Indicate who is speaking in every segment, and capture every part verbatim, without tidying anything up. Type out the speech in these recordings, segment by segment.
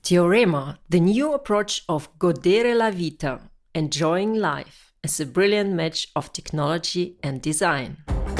Speaker 1: Teorema, the new approach of Godere la Vita, enjoying life, as a brilliant match of technology and design.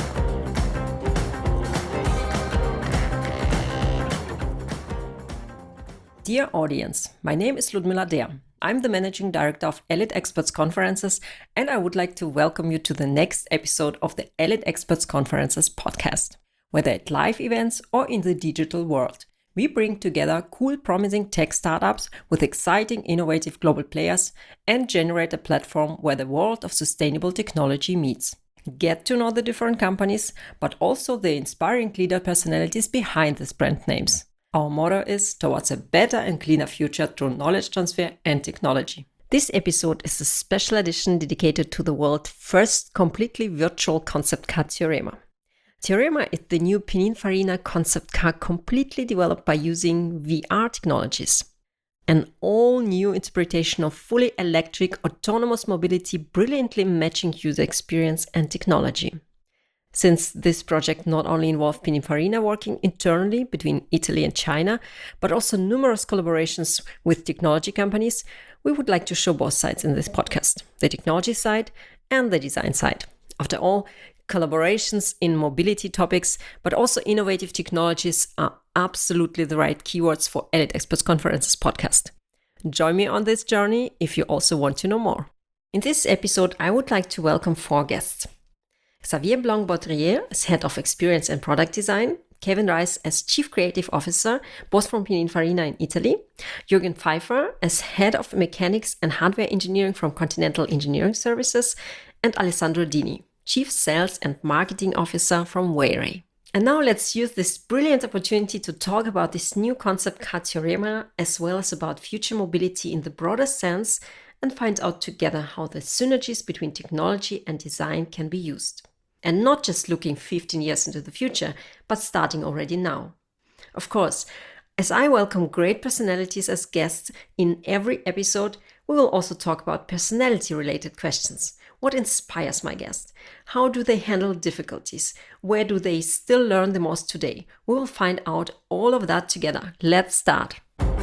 Speaker 1: Dear audience, my name is Ludmila Der. I'm the Managing Director of Elite Experts Conferences, and I would like to welcome you to the next episode of the Elite Experts Conferences podcast. Whether at live events or in the digital world, we bring together cool, promising tech startups with exciting, innovative global players and generate a platform where the world of sustainable technology meets. Get to know the different companies, but also the inspiring leader personalities behind these brand names. Our motto is towards a better and cleaner future through knowledge transfer and technology. This episode is a special edition dedicated to the world's first completely virtual concept car Teorema. Teorema is the new Pininfarina concept car completely developed by using V R technologies. An all-new interpretation of fully electric autonomous mobility brilliantly matching user experience and technology. Since this project not only involved Pininfarina working internally between Italy and China, but also numerous collaborations with technology companies, we would like to show both sides in this podcast, the technology side and the design side. After all, collaborations in mobility topics, but also innovative technologies are absolutely the right keywords for Elite Experts Conferences podcast. Join me on this journey if you also want to know more. In this episode, I would like to welcome four guests. Xavier Blanc-Baudrier as Head of Experience and Product Design, Kevin Rice as Chief Creative Officer, both from Pininfarina in Italy, Jürgen Pfeiffer as Head of Mechanics and Hardware Engineering from Continental Engineering Services, and Alessandro Dini, Chief Sales and Marketing Officer from Wayray. And now let's use this brilliant opportunity to talk about this new concept car Teorema, as well as about future mobility in the broader sense, and find out together how the synergies between technology and design can be used. And not just looking fifteen years into the future, but starting already now. Of course, as I welcome great personalities as guests in every episode, we will also talk about personality-related questions. What inspires my guests? How do they handle difficulties? Where do they still learn the most today? We will find out all of that together. Let's start.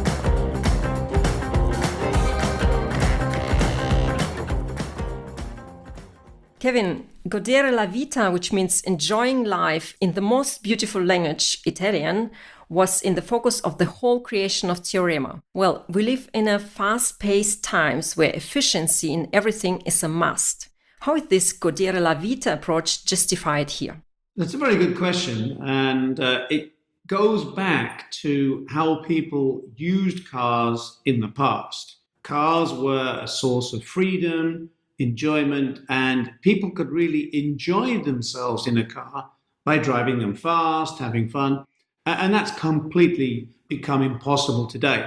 Speaker 1: Kevin, godere la vita, which means enjoying life in the most beautiful language, Italian, was in the focus of the whole creation of Teorema. Well, we live in a fast-paced times where efficiency in everything is a must. How is this godere la vita approach justified here?
Speaker 2: That's a very good question, and uh, it goes back to how people used cars in the past. Cars were a source of freedom, enjoyment, and people could really enjoy themselves in a car by driving them fast, having fun, and that's completely become impossible today.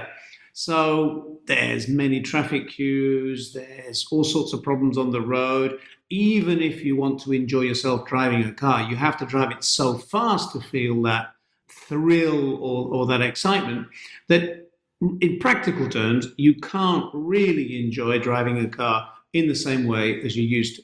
Speaker 2: So there's many traffic queues, there's all sorts of problems on the road. Even if you want to enjoy yourself driving a car, you have to drive it so fast to feel that thrill or, or that excitement that in practical terms, you can't really enjoy driving a car in the same way as you used to.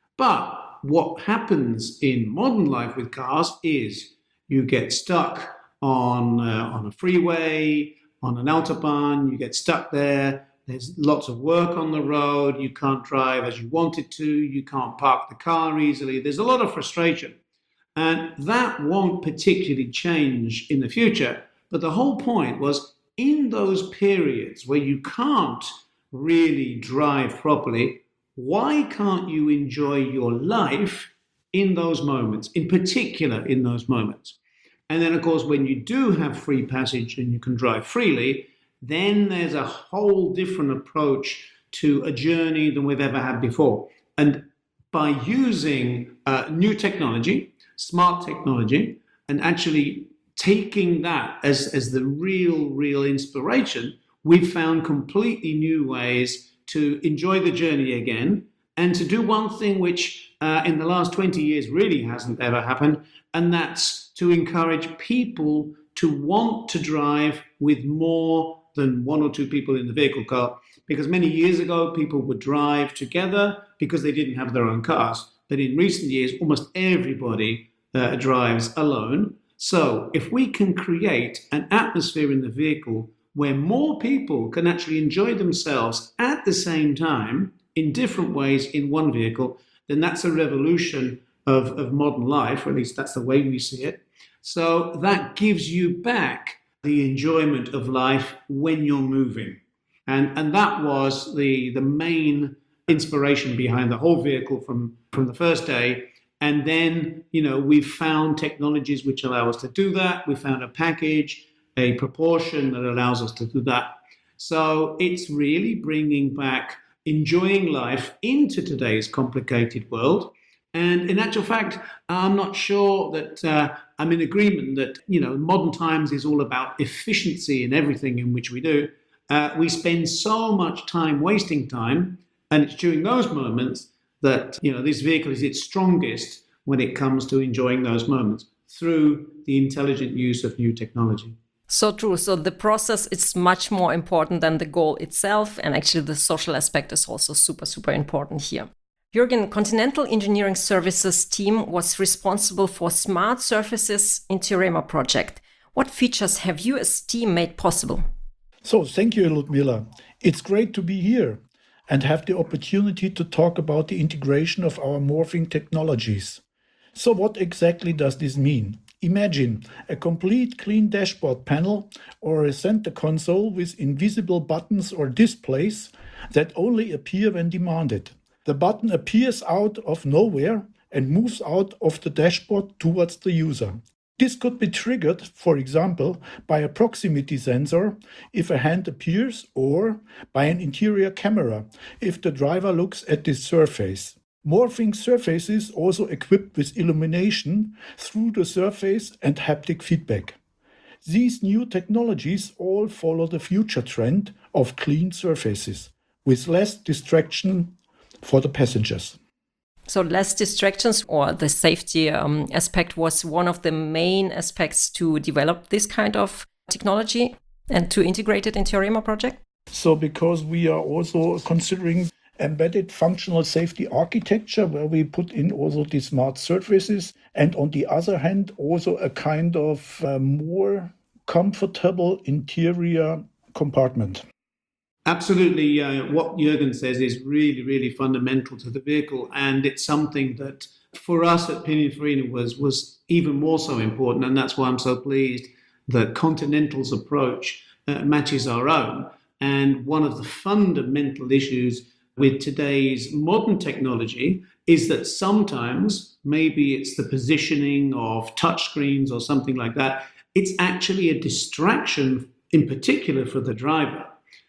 Speaker 2: But what happens in modern life with cars is you get stuck on, uh, on a freeway, on an autobahn, you get stuck there, there's lots of work on the road, you can't drive as you wanted to, you can't park the car easily, there's a lot of frustration. And that won't particularly change in the future. But the whole point was in those periods where you can't really drive properly, why can't you enjoy your life in those moments, in particular in those moments? And then, of course, when you do have free passage and you can drive freely, then there's a whole different approach to a journey than we've ever had before. And by using uh, new technology, smart technology, and actually taking that as, as the real, real inspiration, we've found completely new ways to enjoy the journey again and to do one thing which uh, in the last twenty years really hasn't ever happened, and that's to encourage people to want to drive with more than one or two people in the vehicle car. Because many years ago, people would drive together because they didn't have their own cars. But in recent years, almost everybody uh, drives alone. So if we can create an atmosphere in the vehicle where more people can actually enjoy themselves at the same time in different ways in one vehicle, then that's a revolution of, of modern life, or at least that's the way we see it. So that gives you back the enjoyment of life when you're moving. And, and that was the, the main inspiration behind the whole vehicle from, from the first day. And then, you know, we've found technologies which allow us to do that. We found a package, a proportion that allows us to do that. So it's really bringing back enjoying life into today's complicated world. And in actual fact, I'm not sure that uh, I'm in agreement that, you know, modern times is all about efficiency in everything in which we do. Uh, we spend so much time wasting time, and it's during those moments that, you know, this vehicle is its strongest when it comes to enjoying those moments through the intelligent use of new technology.
Speaker 1: So true. So the process is much more important than the goal itself. And actually the social aspect is also super, super important here. Jürgen, Continental Engineering Services team was responsible for Smart Surfaces in Teorema project. What features have you as team made possible?
Speaker 3: So thank you, Ludmila. It's great to be here and have the opportunity to talk about the integration of our morphing technologies. So what exactly does this mean? Imagine a complete clean dashboard panel or a center console with invisible buttons or displays that only appear when demanded. The button appears out of nowhere and moves out of the dashboard towards the user. This could be triggered, for example, by a proximity sensor if a hand appears, or by an interior camera if the driver looks at this surface. Morphing surfaces also equipped with illumination through the surface and haptic feedback. These new technologies all follow the future trend of clean surfaces, with less distraction for the passengers.
Speaker 1: So less distractions, or the safety um, aspect, was one of the main aspects to develop this kind of technology and to integrate it in Teorema project?
Speaker 3: So because we are also considering embedded functional safety architecture, where we put in also the smart surfaces, and on the other hand also a kind of uh, more comfortable interior compartment.
Speaker 2: Absolutely. Uh, what Jürgen says is really, really fundamental to the vehicle. And it's something that for us at Pininfarina was, was even more so important. And that's why I'm so pleased that Continental's approach uh, matches our own. And one of the fundamental issues with today's modern technology is that sometimes, maybe it's the positioning of touchscreens or something like that, it's actually a distraction in particular for the driver.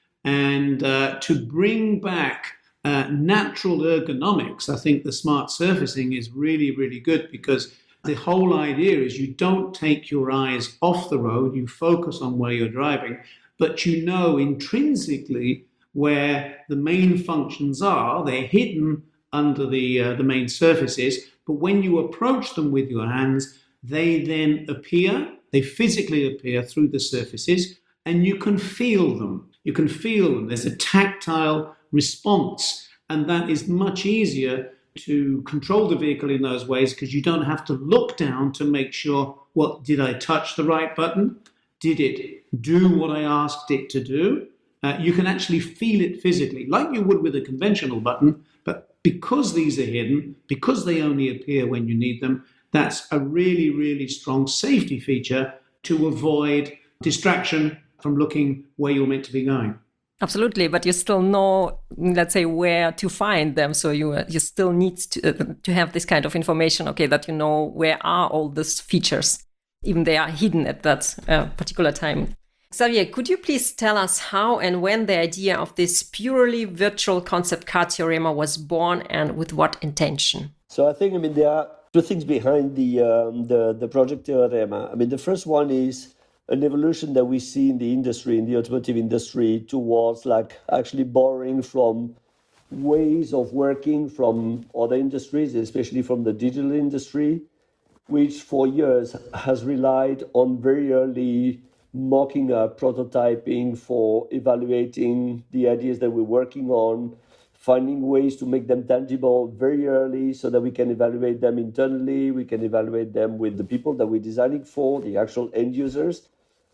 Speaker 2: And uh, to bring back uh, natural ergonomics, I think the smart surfacing is really, really good, because the whole idea is you don't take your eyes off the road, you focus on where you're driving, but you know intrinsically where the main functions are. They're hidden under the, uh, the main surfaces, but when you approach them with your hands, they then appear, they physically appear through the surfaces, and you can feel them. You can feel them. There's a tactile response, and that is much easier to control the vehicle in those ways, because you don't have to look down to make sure, well, did I touch the right button? Did it do what I asked it to do? Uh, you can actually feel it physically, like you would with a conventional button, but because these are hidden, because they only appear when you need them, that's a really, really strong safety feature to avoid distraction from looking where you're meant to be going.
Speaker 1: Absolutely, but you still know, let's say, where to find them. So you uh, you still need to uh, to have this kind of information, okay, that you know where are all these features, even they are hidden at that uh, particular time. Xavier, could you please tell us how and when the idea of this purely virtual concept car Teorema was born, and with what intention?
Speaker 4: So I think, I mean, there are two things behind the um, the, the project Teorema. I mean, the first one is an evolution that we see in the industry, in the automotive industry, towards like actually borrowing from ways of working from other industries, especially from the digital industry, which for years has relied on very early mocking up, prototyping for evaluating the ideas that we're working on, finding ways to make them tangible very early so that we can evaluate them internally, we can evaluate them with the people that we're designing for, the actual end users.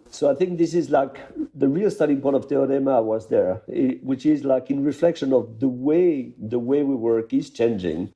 Speaker 4: So I think this is like the real starting point of Theorema was there, which is like in reflection of the way the way we work is changing.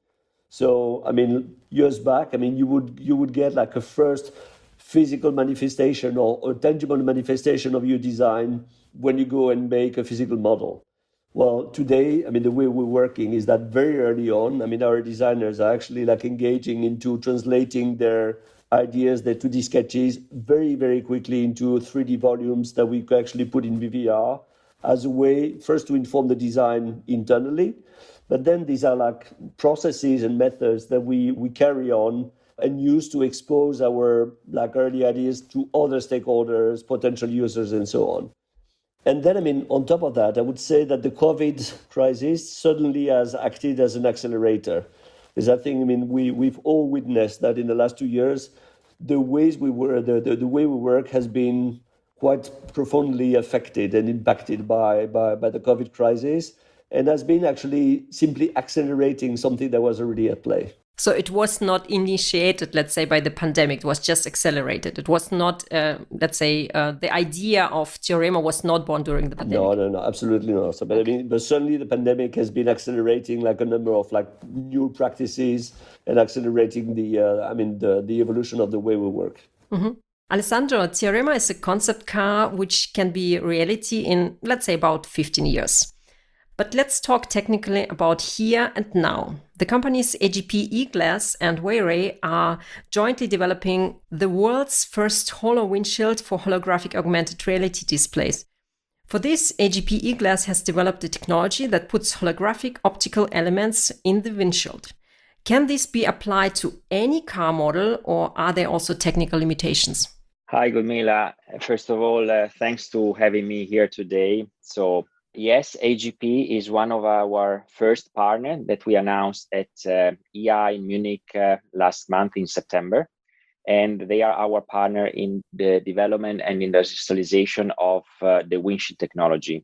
Speaker 4: So I mean, years back, I mean, you would you would get like a first physical manifestation or, or tangible manifestation of your design when you go and make a physical model. Well, today, I mean, the way we're working is that very early on, I mean, our designers are actually like engaging into translating their ideas, their two D sketches, very, very quickly into three D volumes that we could actually put in V V R as a way, first to inform the design internally, but then these are like processes and methods that we, we carry on and use to expose our like early ideas to other stakeholders, potential users, and so on. And then, I mean, on top of that, I would say that the COVID crisis certainly has acted as an accelerator. Because I think, I mean, we, we've all witnessed that in the last two years, the ways we were, the, the, the way we work has been quite profoundly affected and impacted by, by, by the COVID crisis, and has been actually simply accelerating something that was already at play.
Speaker 1: So it was not initiated, let's say, by the pandemic. It was just accelerated. It was not, uh, let's say, uh, the idea of Theorema was not born during the pandemic.
Speaker 4: No, no, no, absolutely not. So, but I mean, but certainly the pandemic has been accelerating like a number of like new practices and accelerating the, uh, I mean, the, the evolution of the way we work.
Speaker 1: Mm-hmm. Alessandro, Theorema is a concept car which can be reality in, let's say, about fifteen years. But let's talk technically about here and now. The companies A G P eGlass and Weiray are jointly developing the world's first holo windshield for holographic augmented reality displays. For this, A G P eGlass has developed a technology that puts holographic optical elements in the windshield. Can this be applied to any car model, or are there also technical limitations?
Speaker 5: Hi, Ludmila. First of all, uh, thanks to having me here today. So, yes, A G P is one of our first partners that we announced at uh, E I in Munich uh, last month in September. And they are our partner in the development and industrialization of uh, the windshield technology.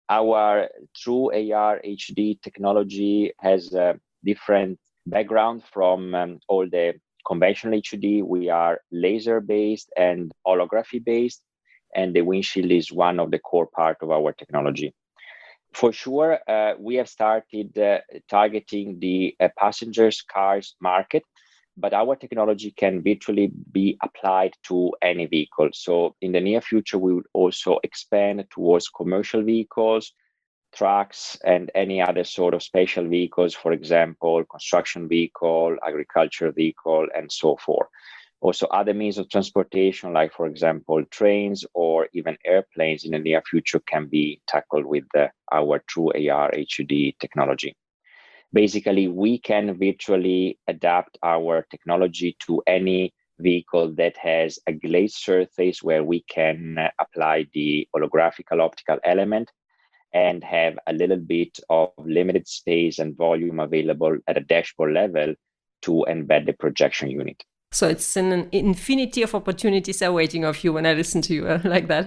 Speaker 5: Our true A R H D technology has a different background from um, all the conventional H D. We are laser-based and holography-based, and the windshield is one of the core part of our technology. For sure, uh, we have started uh, targeting the uh, passengers cars market, but our technology can virtually be applied to any vehicle. So in the near future, we will also expand towards commercial vehicles, trucks, and any other sort of special vehicles, for example, construction vehicle, agriculture vehicle, and so forth. Also, other means of transportation, like, for example, trains or even airplanes in the near future can be tackled with the, our true A R H D technology. Basically, we can virtually adapt our technology to any vehicle that has a glazed surface where we can apply the holographical optical element and have a little bit of limited space and volume available at a dashboard level to embed the projection unit.
Speaker 1: So it's an infinity of opportunities awaiting of you when I listen to you uh, like that.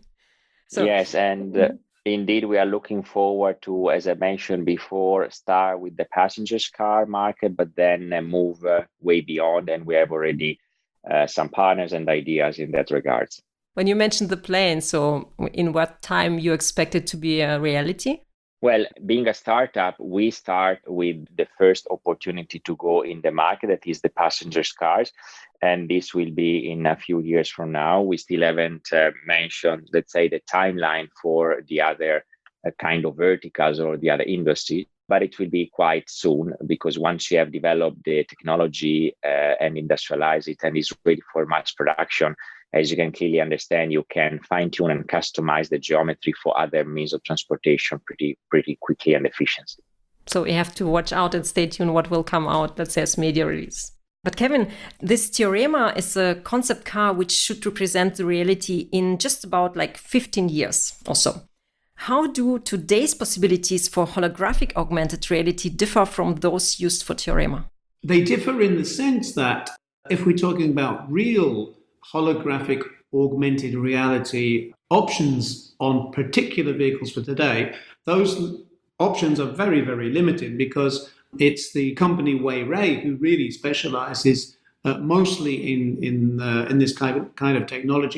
Speaker 5: So, yes, and uh, indeed we are looking forward to, as I mentioned before, start with the passengers car market, but then uh, move uh, way beyond, and we have already uh, some partners and ideas in that regards.
Speaker 1: When you mentioned the plane, so in what time you expect it to be a reality?
Speaker 5: Well, being a startup, we start with the first opportunity to go in the market, that is the passengers cars. And this will be in a few years from now. We still haven't uh, mentioned, let's say, the timeline for the other uh, kind of verticals or the other industry, but it will be quite soon, because once you have developed the technology uh, and industrialize it and is ready for mass production, as you can clearly understand, you can fine-tune and customize the geometry for other means of transportation pretty pretty quickly and efficiently.
Speaker 1: So we have to watch out and stay tuned what will come out, let's say, as media release. But Kevin, this Theorema is a concept car which should represent the reality in just about like fifteen years or so. How do today's possibilities for holographic augmented reality differ from those used for Theorema?
Speaker 2: They differ in the sense that if we're talking about real holographic augmented reality options on particular vehicles for today, those options are very, very limited, because it's the company Weiray who really specializes uh, mostly in in uh, in this kind of kind of technology,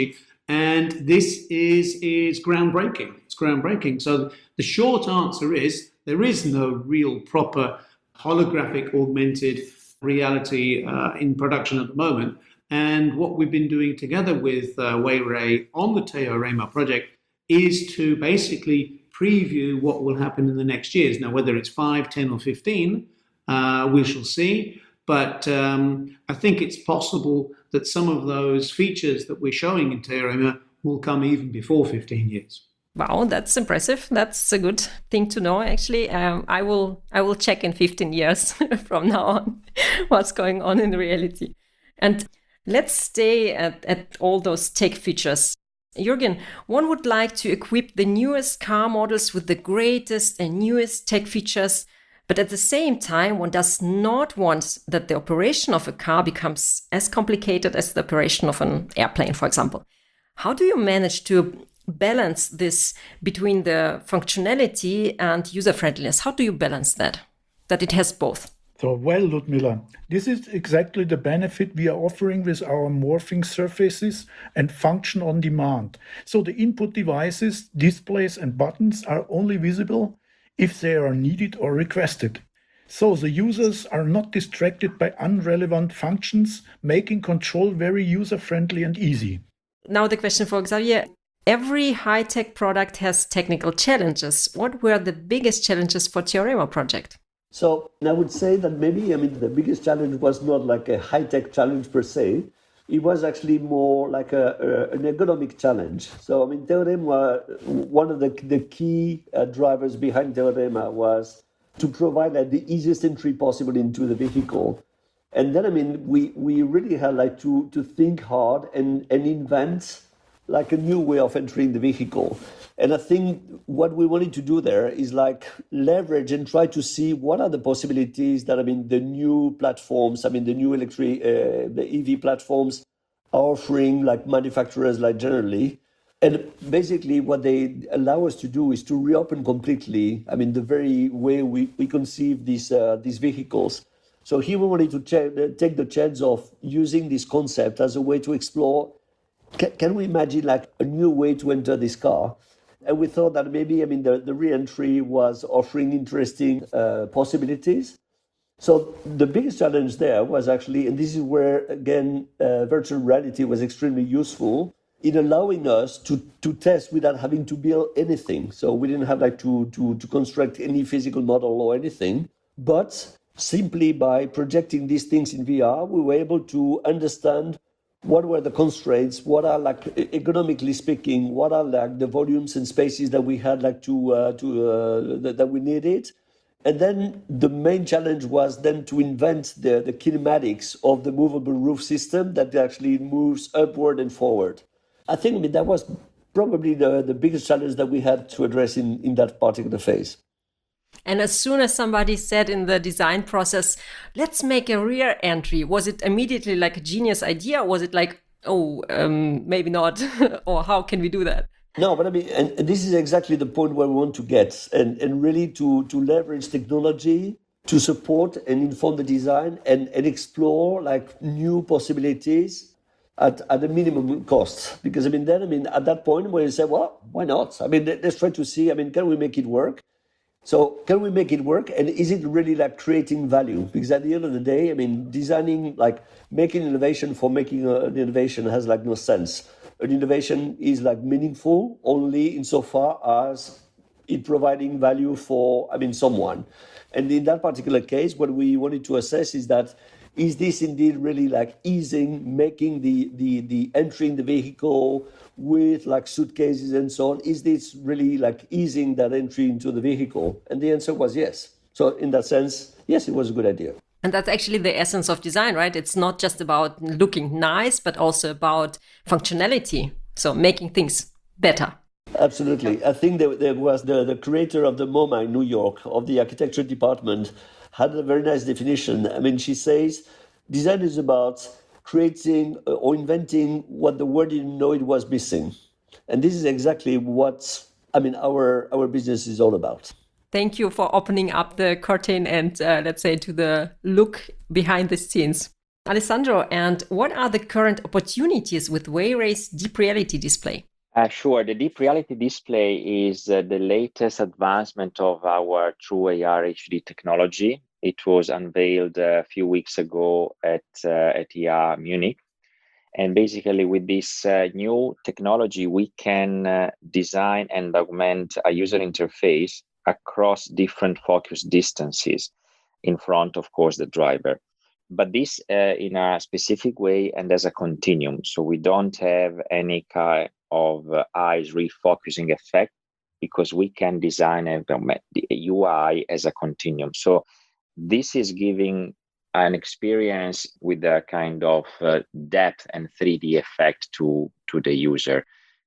Speaker 2: And this is, is groundbreaking. It's groundbreaking. So the short answer is there is no real proper holographic augmented reality uh, in production at the moment. And what we've been doing together with uh, Weiray on the Teorema project is to basically preview what will happen in the next years. Now, whether it's five, ten, or fifteen, uh, we shall see. But um, I think it's possible that some of those features that we're showing in Teorema will come even before fifteen years.
Speaker 1: Wow, that's impressive. That's a good thing to know. Actually, um, I will I will check in fifteen years from now on what's going on in reality. And let's stay at, at all those tech features. Jürgen, one would like to equip the newest car models with the greatest and newest tech features, but at the same time, one does not want that the operation of a car becomes as complicated as the operation of an airplane, for example. How do you manage to balance this between the functionality and user-friendliness? How do you balance that, that it has both?
Speaker 3: So, well, Ludmila, this is exactly the benefit we are offering with our morphing surfaces and function on demand. So the input devices, displays and buttons are only visible if they are needed or requested. So the users are not distracted by irrelevant functions, making control very user-friendly and easy.
Speaker 1: Now the question for Xavier. Every high-tech product has technical challenges. What were the biggest challenges for Teorema project?
Speaker 4: So I would say that maybe, I mean, the biggest challenge was not like a high-tech challenge per se. It was actually more like a, a, an ergonomic challenge. So, I mean, Teorema, one of the, the key uh, drivers behind Teorema was to provide like, the easiest entry possible into the vehicle. And then, I mean, we, we really had like to, to think hard and, and invent like a new way of entering the vehicle. And I think what we wanted to do there is like leverage and try to see what are the possibilities that, I mean, the new platforms, I mean, the new electric, uh, the E V platforms are offering like manufacturers like generally. And basically what they allow us to do is to reopen completely, I mean, the very way we, we conceive these, uh, these vehicles. So here we wanted to ch- take the chance of using this concept as a way to explore, can, can we imagine like a new way to enter this car? And we thought that maybe, I mean, the, the re-entry was offering interesting uh, possibilities. So the biggest challenge there was actually, and this is where, again, uh, virtual reality was extremely useful in allowing us to, to test without having to build anything. So we didn't have like to, to, to construct any physical model or anything, but simply by projecting these things in V R, we were able to understand what were the constraints, what are like economically speaking, what are like the volumes and spaces that we had like to uh, to uh, that, that we needed. And then the main challenge was then to invent the, the kinematics of the movable roof system that actually moves upward and forward. I think I mean, that was probably the, the biggest challenge that we had to address in, in that particular phase.
Speaker 1: And as soon as somebody said in the design process, let's make a rear entry, was it immediately like a genius idea? Or was it like, oh, um, maybe not? Or how can we do that?
Speaker 4: No, but I mean, and, and this is exactly the point where we want to get, and, and really to, to leverage technology to support and inform the design and, and explore like new possibilities at, at a minimum cost. Because I mean, then, I mean, at that point where you say, well, why not? I mean, let's try to see, I mean, can we make it work? So can we make it work? And is it really like creating value? Because at the end of the day, I mean, designing, like making innovation for making a, an innovation has like no sense. An innovation is like meaningful only insofar as it providing value for, I mean, someone. And in that particular case, what we wanted to assess is that, is this indeed really like easing, making the, the, the entering the vehicle with like suitcases and so on, is this really like easing that entry into the vehicle? And the answer was yes. So in that sense, yes, it was a good idea.
Speaker 1: And that's actually the essence of design, right? It's not just about looking nice, but also about functionality. So making things better.
Speaker 4: Absolutely. I think there, there was the, the creator of the MoMA in New York, of the architecture department, had a very nice definition. I mean, she says, design is about creating or inventing what the world didn't know it was missing. And this is exactly what, I mean, our, our business is all about.
Speaker 1: Thank you for opening up the curtain and uh, let's say to the look behind the scenes. Alessandro, and what are the current opportunities with Wayray's Deep Reality display?
Speaker 5: Uh, sure. The Deep Reality display is uh, the latest advancement of our True A R H D technology. It was unveiled a few weeks ago at, uh, at I A Munich. And basically, with this uh, new technology, we can uh, design and augment a user interface across different focus distances in front, of course, the driver. But this uh, in a specific way and as a continuum. So we don't have any kind of uh, eyes refocusing effect because we can design and augment the U I as a continuum. So this is giving an experience with a kind of uh, depth and three D effect to, to the user.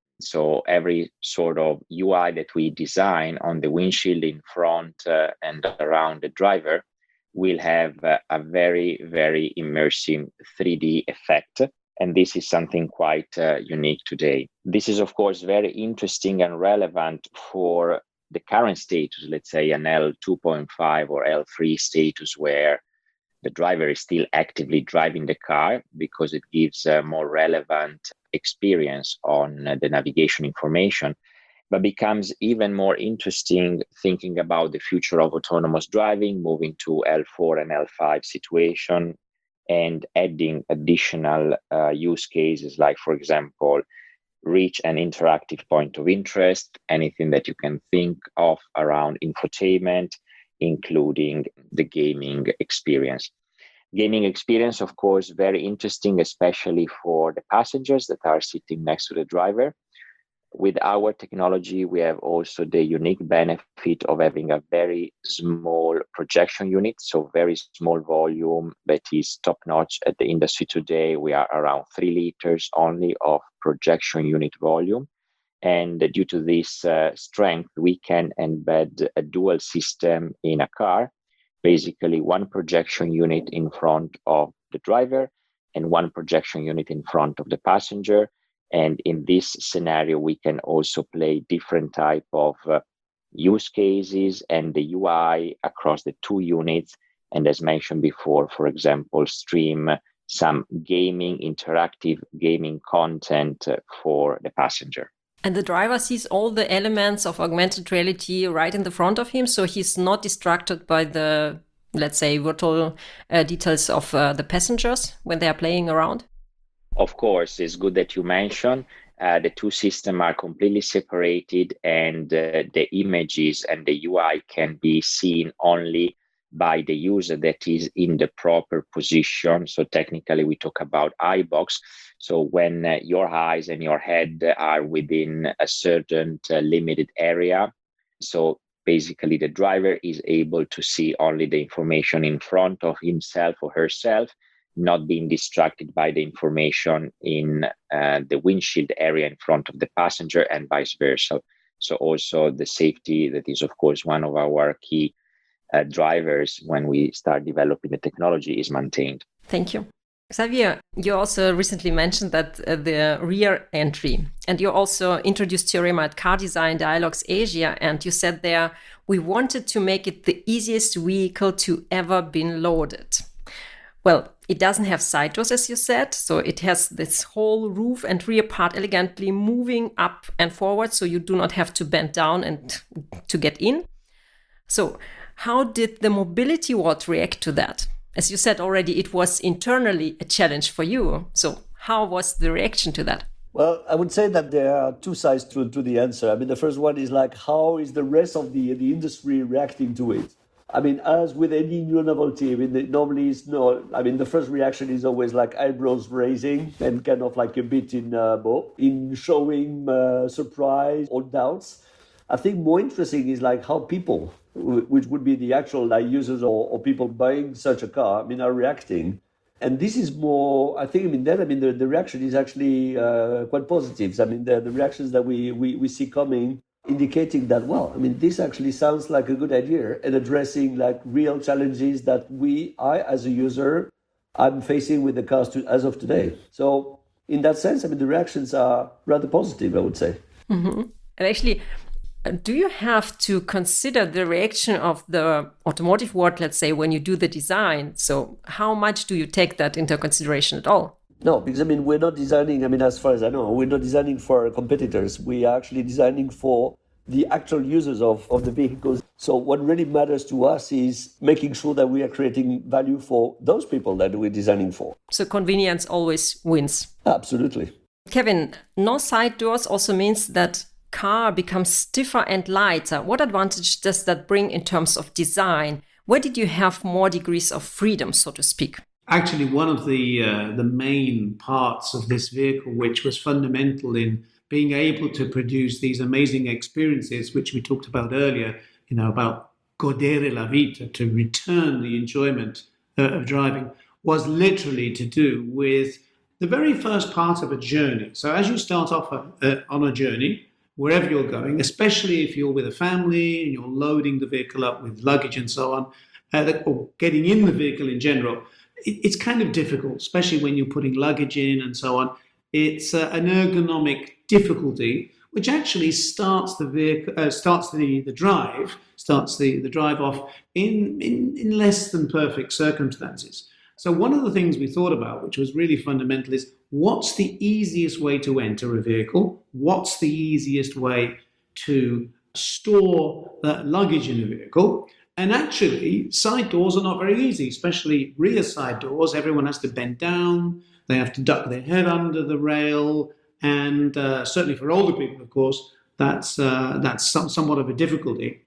Speaker 5: So every sort of U I that we design on the windshield in front uh, and around the driver will have uh, a very, very immersive three D effect. And this is something quite uh, unique today. This is, of course, very interesting and relevant for the current status, let's say an L two point five or L three status where the driver is still actively driving the car because it gives a more relevant experience on uh, the navigation information, but becomes even more interesting thinking about the future of autonomous driving, moving to L four and L five situation and adding additional uh, use cases like, for example, reach an interactive point of interest, anything that you can think of around infotainment, including the gaming experience. Gaming experience, of course, very interesting, especially for the passengers that are sitting next to the driver. With our technology, we have also the unique benefit of having a very small projection unit, so very small volume that is top-notch at the industry today. We are around three liters only of projection unit volume. And due to this uh, strength, we can embed a dual system in a car, basically one projection unit in front of the driver and one projection unit in front of the passenger. And in this scenario, we can also play different type of uh, use cases and the U I across the two units. And as mentioned before, for example, stream some gaming, interactive gaming content uh, for the passenger.
Speaker 1: And the driver sees all the elements of augmented reality right in the front of him, so he's not distracted by the, let's say, virtual uh, details of uh, the passengers when they are playing around?
Speaker 5: Of course, it's good that you mentioned uh, the two systems are completely separated and uh, the images and the U I can be seen only by the user that is in the proper position. So technically we talk about eye box. So when uh, your eyes and your head are within a certain uh, limited area, so basically the driver is able to see only the information in front of himself or herself, not being distracted by the information in uh, the windshield area in front of the passenger and vice versa. So also the safety, that is of course one of our key uh, drivers when we start developing the technology, is maintained.
Speaker 1: Thank you. Xavier, you also recently mentioned that uh, the rear entry, and you also introduced Theorema at Car Design Dialogues Asia, and you said there, we wanted to make it the easiest vehicle to ever been loaded. Well, it doesn't have side doors, as you said, so it has this whole roof and rear part elegantly moving up and forward, so you do not have to bend down and to get in. So how did the mobility world react to that? As you said already, it was internally a challenge for you. So how was the reaction to that?
Speaker 4: Well, I would say that there are two sides to, to the answer. I mean, the first one is like, how is the rest of the, the industry reacting to it? I mean, as with any new novelty, I mean, it normally is no, I mean, the first reaction is always like eyebrows raising and kind of like a bit in, uh, in showing uh, surprise or doubts. I think more interesting is like how people, which would be the actual like users or, or people buying such a car, I mean, are reacting. And this is more, I think, I mean, then, I mean, the, the reaction is actually uh, quite positive. I mean, the, the reactions that we, we, we see coming, indicating that, well, I mean, this actually sounds like a good idea and addressing like real challenges that we, I as a user, I'm facing with the cars to, as of today. So in that sense, I mean, the reactions are rather positive, I would say.
Speaker 1: Mm-hmm. And actually, do you have to consider the reaction of the automotive world, let's say, when you do the design? So how much do you take that into consideration at all?
Speaker 4: No, because I mean, we're not designing, I mean, as far as I know, we're not designing for our competitors. We are actually designing for the actual users of, of the vehicles. So what really matters to us is making sure that we are creating value for those people that we're designing for.
Speaker 1: So convenience always wins.
Speaker 4: Absolutely.
Speaker 1: Kevin, no side doors also means that car becomes stiffer and lighter. What advantage does that bring in terms of design? Where did you have more degrees of freedom, so to speak?
Speaker 2: Actually, one of the uh, the main parts of this vehicle, which was fundamental in being able to produce these amazing experiences, which we talked about earlier, you know, about godere la vita, to return the enjoyment uh, of driving, was literally to do with the very first part of a journey. So as you start off uh, on a journey, wherever you're going, especially if you're with a family and you're loading the vehicle up with luggage and so on, uh, or getting in the vehicle in general, it, it's kind of difficult, especially when you're putting luggage in and so on. It's uh, an ergonomic difficulty, which actually starts the vehicle, uh, starts the, the drive, starts the, the drive off in, in, in less than perfect circumstances. So one of the things we thought about, which was really fundamental, is what's the easiest way to enter a vehicle? What's the easiest way to store uh, luggage in a vehicle? And actually, side doors are not very easy, especially rear side doors. Everyone has to bend down. They have to duck their head under the rail. And uh, certainly for older people, of course, that's, uh, that's some, somewhat of a difficulty.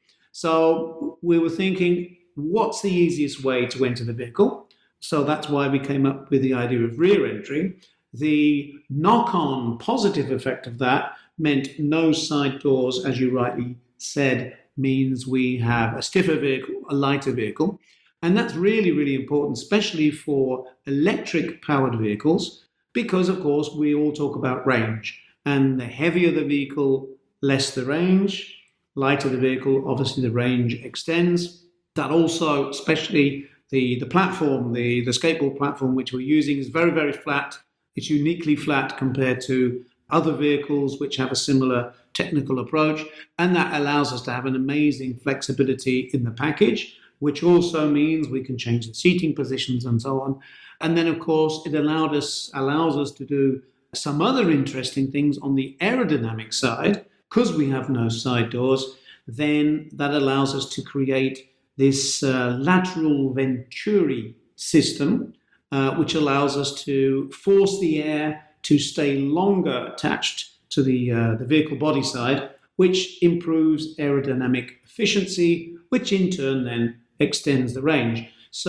Speaker 2: So we were thinking, what's the easiest way to enter the vehicle? So that's why we came up with the idea of rear entry. The knock-on positive effect of that meant no side doors, as you rightly said, means we have a stiffer vehicle, a lighter vehicle. And that's really, really important, especially for electric-powered vehicles, because, of course, we all talk about range. And the heavier the vehicle, less the range. Lighter the vehicle, obviously the range extends. That also, especially the, the platform, the, the skateboard platform which we're using is very, very flat. It's uniquely flat compared to other vehicles which have a similar technical approach. And that allows us to have an amazing flexibility in the package, which also means we can change the seating positions and so on. And then, of course, it allowed us allows us to do some other interesting things on the aerodynamic side. Because we have no side doors, then that allows us to create this uh, lateral venturi system, uh, which allows us to force the air to stay longer attached to the, uh, the vehicle body side, which improves aerodynamic efficiency, which in turn then extends the range.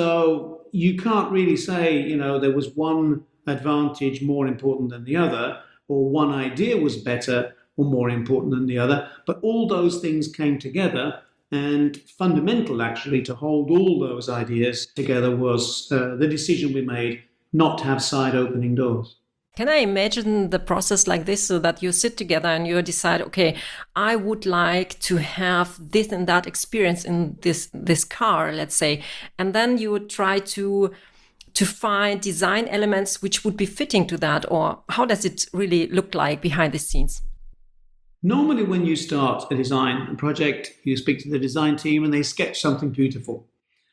Speaker 2: So you can't really say, you know, there was one advantage more important than the other, or one idea was better or more important than the other, but all those things came together. And fundamental, actually, to hold all those ideas together was uh, the decision we made not to have side opening doors.
Speaker 1: Can I imagine the process like this, so that you sit together and you decide, okay, I would like to have this and that experience in this this car, let's say, and then you would try to to find design elements which would be fitting to that, or how does it really look like behind the scenes?
Speaker 2: Normally, when you start a design project, you speak to the design team and they sketch something beautiful.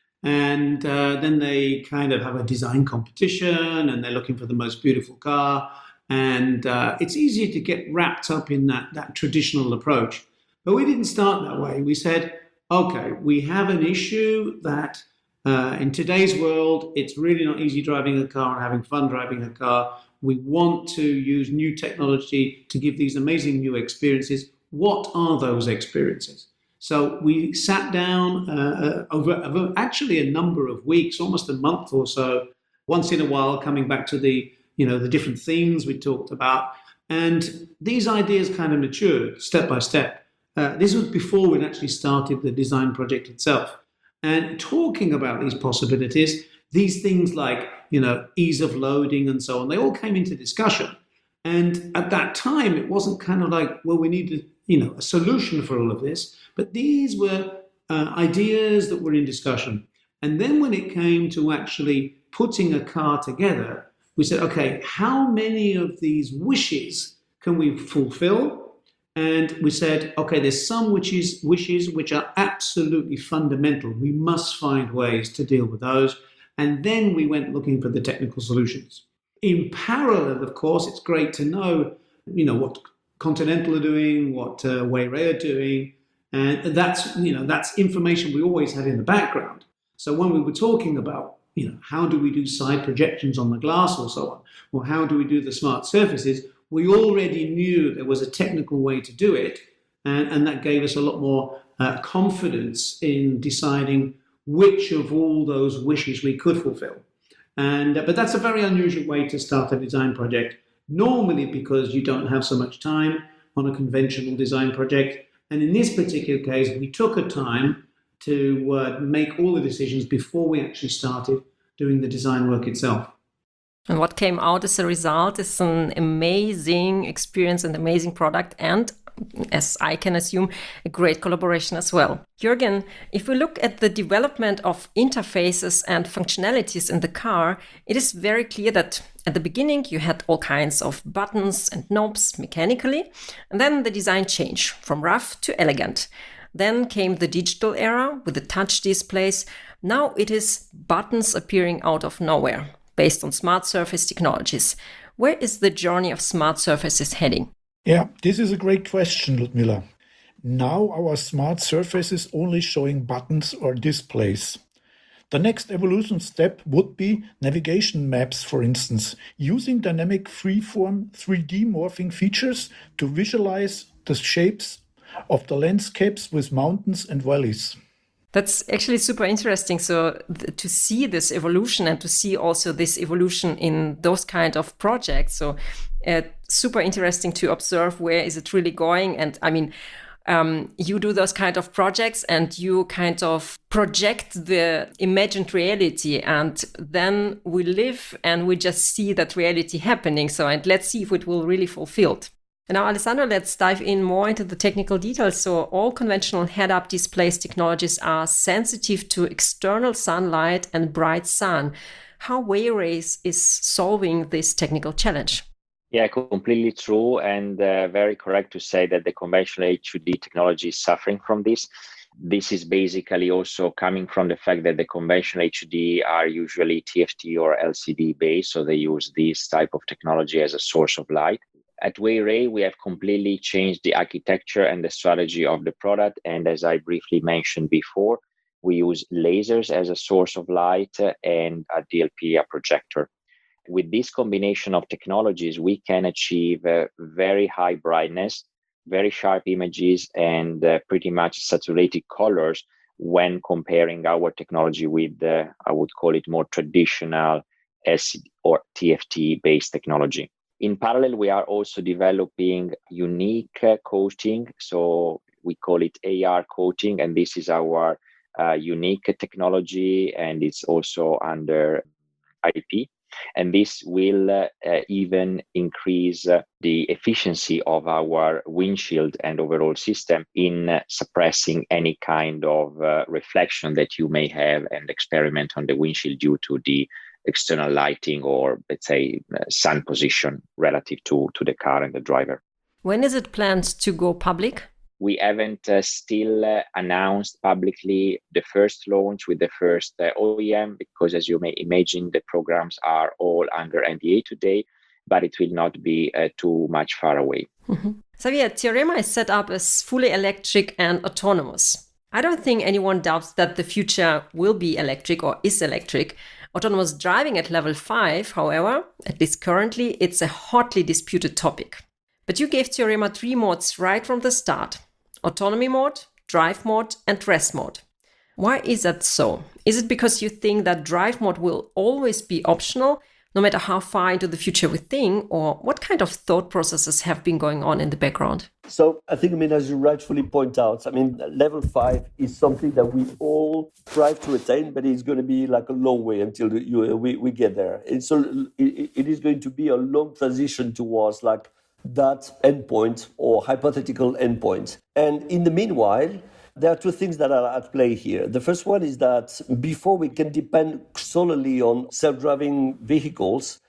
Speaker 2: And uh, then they kind of have a design competition and they're looking for the most beautiful car. And uh, it's easy to get wrapped up in that, that traditional approach. But we didn't start that way. We said, okay, we have an issue that uh, in today's world, it's really not easy driving a car and having fun driving a car. We want to use new technology to give these amazing new experiences. What are those experiences? So we sat down uh, over, over actually a number of weeks, almost a month or so, once in a while, coming back to the, you know, the different themes we talked about. And these ideas kind of matured step by step. Uh, this was before we'd actually started the design project itself. And talking about these possibilities, these things like, you know, ease of loading and so on, they all came into discussion. And at that time, it wasn't kind of like, well, we needed, you know, a solution for all of this. But these were uh, ideas that were in discussion. And then when it came to actually putting a car together, we said, okay, how many of these wishes can we fulfill? And we said, okay, there's some wishes, wishes which are absolutely fundamental. We must find ways to deal with those. And then we went looking for the technical solutions. In parallel, of course, it's great to know, you know, what Continental are doing, what uh, Weiray are doing, and that's, you know, that's information we always had in the background. So when we were talking about, you know, how do we do side projections on the glass or so on, or how do we do the smart surfaces, we already knew there was a technical way to do it, and, and that gave us a lot more uh, confidence in deciding which of all those wishes we could fulfill. And uh, but that's a very unusual way to start a design project, normally because you don't have so much time on a conventional design project. And in this particular case, we took a time to uh, make all the decisions before we actually started doing the design work itself.
Speaker 1: And what came out as a result is an amazing experience and amazing product, and, as I can assume, a great collaboration as well. Jürgen, if we look at the development of interfaces and functionalities in the car, it is very clear that at the beginning you had all kinds of buttons and knobs mechanically, and then the design changed from rough to elegant. Then came the digital era with the touch displays. Now it is buttons appearing out of nowhere, based on smart surface technologies. Where is the journey of smart surfaces heading?
Speaker 3: Yeah, this is a great question, Ludmila. Now our smart surface is only showing buttons or displays. The next evolution step would be navigation maps, for instance, using dynamic freeform three D morphing features to visualize the shapes of the landscapes with mountains and valleys.
Speaker 1: That's actually super interesting. So th- to see this evolution and to see also this evolution in those kind of projects. So uh, super interesting to observe where is it really going. And I mean, um, you do those kind of projects and you kind of project the imagined reality, and then we live and we just see that reality happening. So, and let's see if it will really fulfilled. And now, Alessandro, let's dive in more into the technical details. So all conventional head-up displays technologies are sensitive to external sunlight and bright sun. How Weiray is solving this technical challenge?
Speaker 5: Yeah, completely true, and uh, very correct to say that the conventional H U D technology is suffering from this. This is basically also coming from the fact that the conventional H U D are usually T F T or L C D based, so they use this type of technology as a source of light. At Weiray, we have completely changed the architecture and the strategy of the product. And as I briefly mentioned before, we use lasers as a source of light and a D L P, a projector. With this combination of technologies, we can achieve uh, very high brightness, very sharp images, and uh, pretty much saturated colors when comparing our technology with, uh, I would call it more traditional S C D or T F T-based technology. In parallel, we are also developing unique uh, coating. So we call it A R coating, and this is our uh, unique technology, and it's also under I P. And this will uh, uh, even increase uh, the efficiency of our windshield and overall system in uh, suppressing any kind of uh, reflection that you may have and experiment on the windshield due to the external lighting or, let's say, uh, sun position relative to, to the car and the driver.
Speaker 1: When is it planned to go public?
Speaker 5: We haven't uh, still uh, announced publicly the first launch with the first uh, O E M, because as you may imagine, the programs are all under N D A today, but it will not be uh, too much far away.
Speaker 1: Mm-hmm. Xavier, Teorema is set up as fully electric and autonomous. I don't think anyone doubts that the future will be electric or is electric. Autonomous driving at level five, however, at least currently, it's a hotly disputed topic. But you gave Teorema three modes right from the start: autonomy mode, drive mode, and rest mode. Why is that so? Is it because you think that drive mode will always be optional, no matter how far into the future we think, or what kind of thought processes have been going on in the background?
Speaker 4: So I think, I mean, as you rightfully point out, I mean, level five is something that we all strive to attain, but it's going to be like a long way until you, we, we get there. And so it, it is going to be a long transition towards like that endpoint or hypothetical endpoint. And in the meanwhile, there are two things that are at play here. The first one is that before we can depend solely on self-driving vehicles,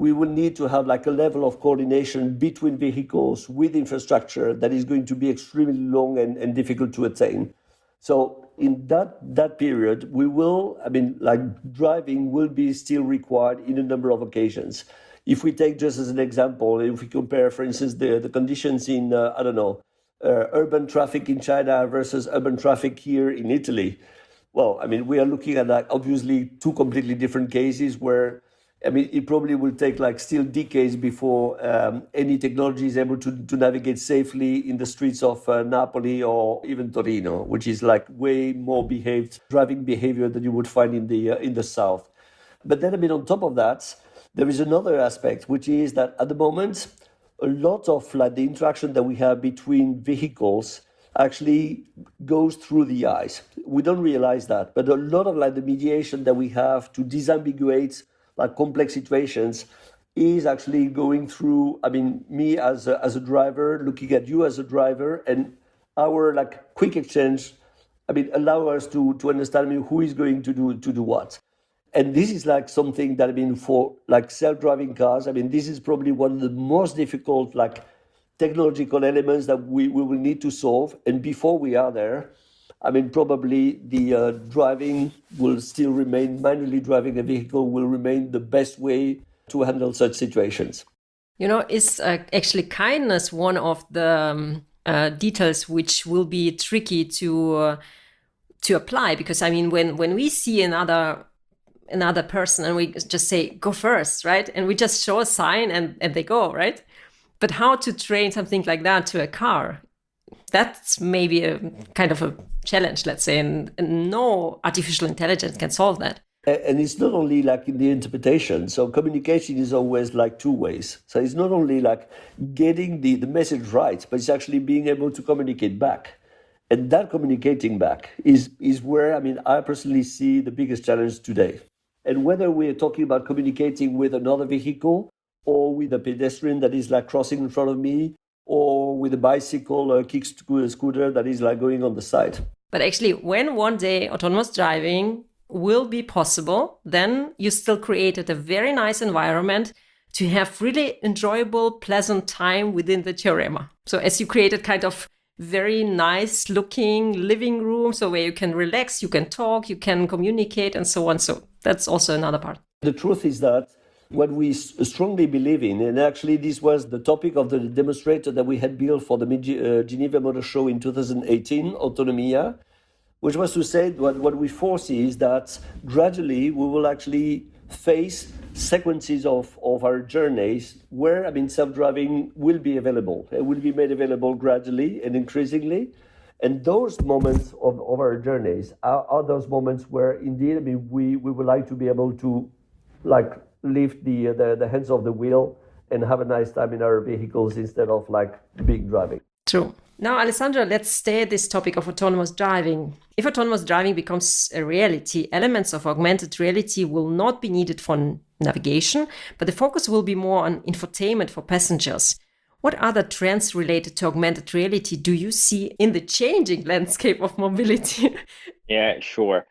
Speaker 4: we will need to have like a level of coordination between vehicles with infrastructure that is going to be extremely long and, and difficult to attain. So in that that period, we will, I mean, like driving will be still required in a number of occasions. If we take just as an example, if we compare, for instance, the, the conditions in, uh, I don't know, uh, urban traffic in China versus urban traffic here in Italy, well, I mean, we are looking at like obviously two completely different cases where, I mean, it probably will take like still decades before um, any technology is able to, to navigate safely in the streets of uh, Napoli or even Torino, which is like way more behaved driving behavior than you would find in the uh, in the south. But then, I mean, on top of that, there is another aspect, which is that at the moment, a lot of like the interaction that we have between vehicles actually goes through the eyes. We don't realize that, but a lot of like the mediation that we have to disambiguate like complex situations is actually going through, I mean, me as a, as a driver, looking at you as a driver, and our like quick exchange, I mean, allow us to to understand, I mean, who is going to do to do what. And this is like something that, I mean, for like self-driving cars, I mean, this is probably one of the most difficult like technological elements that we, we will need to solve. And before we are there, I mean, probably the uh, driving will still remain, manually driving a vehicle will remain the best way to handle such situations.
Speaker 1: You know, is uh, actually kindness one of the um, uh, details which will be tricky to uh, to apply? Because, I mean, when, when we see another another person and we just say, go first, right? And we just show a sign and, and they go, right? But how to train something like that to a car? That's maybe a kind of a challenge, let's say, and, and no artificial intelligence can solve that.
Speaker 4: And it's not only like in the interpretation. So communication is always like two ways. So it's not only like getting the, the message right, but it's actually being able to communicate back. And that communicating back is, is where, I mean, I personally see the biggest challenge today. And whether we're talking about communicating with another vehicle or with a pedestrian that is like crossing in front of me, or with a bicycle or kick scooter that is like going on the side.
Speaker 1: But actually, when one day autonomous driving will be possible, then you still created a very nice environment to have really enjoyable, pleasant time within the Teorema. So as you created kind of very nice looking living room, so where you can relax, you can talk, you can communicate and so on. So that's also another part.
Speaker 4: The truth is that what we strongly believe in, and actually this was the topic of the demonstrator that we had built for the uh, Geneva Motor Show in two thousand eighteen, Autonomia, which was to say what, what we foresee is that gradually we will actually face sequences of, of our journeys where, I mean, self-driving will be available. It will be made available gradually and increasingly. And those moments of, of our journeys are, are those moments where indeed, I mean, we, we would like to be able to like lift the, the the hands off the wheel and have a nice time in our vehicles instead of like big driving.
Speaker 1: True. Now, Alessandro, let's stay at this topic of autonomous driving. If autonomous driving becomes a reality, elements of augmented reality will not be needed for navigation, but the focus will be more on infotainment for passengers. What other trends related to augmented reality do you see in the changing landscape of mobility?
Speaker 5: Yeah, sure.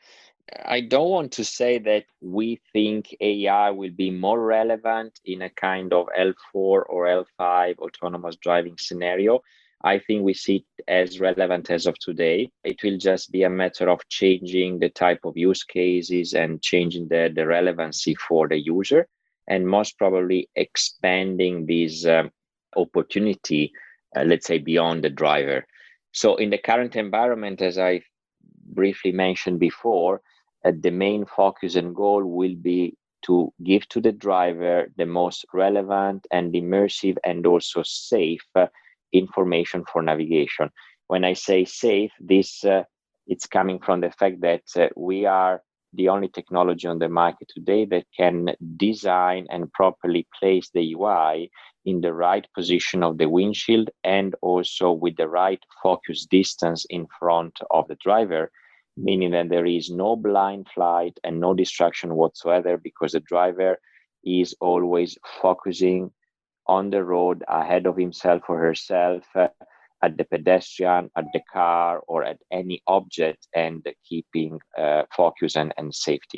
Speaker 5: I don't want to say that we think A I will be more relevant in a kind of L four or L five autonomous driving scenario. I think we see it as relevant as of today. It will just be a matter of changing the type of use cases and changing the, the relevancy for the user, and most probably expanding this um, opportunity, uh, let's say, beyond the driver. So in the current environment, as I briefly mentioned before, uh, the main focus and goal will be to give to the driver the most relevant and immersive and also safe uh, information for navigation. When I say safe, this uh, it's coming from the fact that uh, we are the only technology on the market today that can design and properly place the U I in the right position of the windshield and also with the right focus distance in front of the driver, meaning that there is no blind flight and no distraction whatsoever, because the driver is always focusing on the road ahead of himself or herself, uh, at the pedestrian, at the car, or at any object, and keeping uh, focus and, and safety.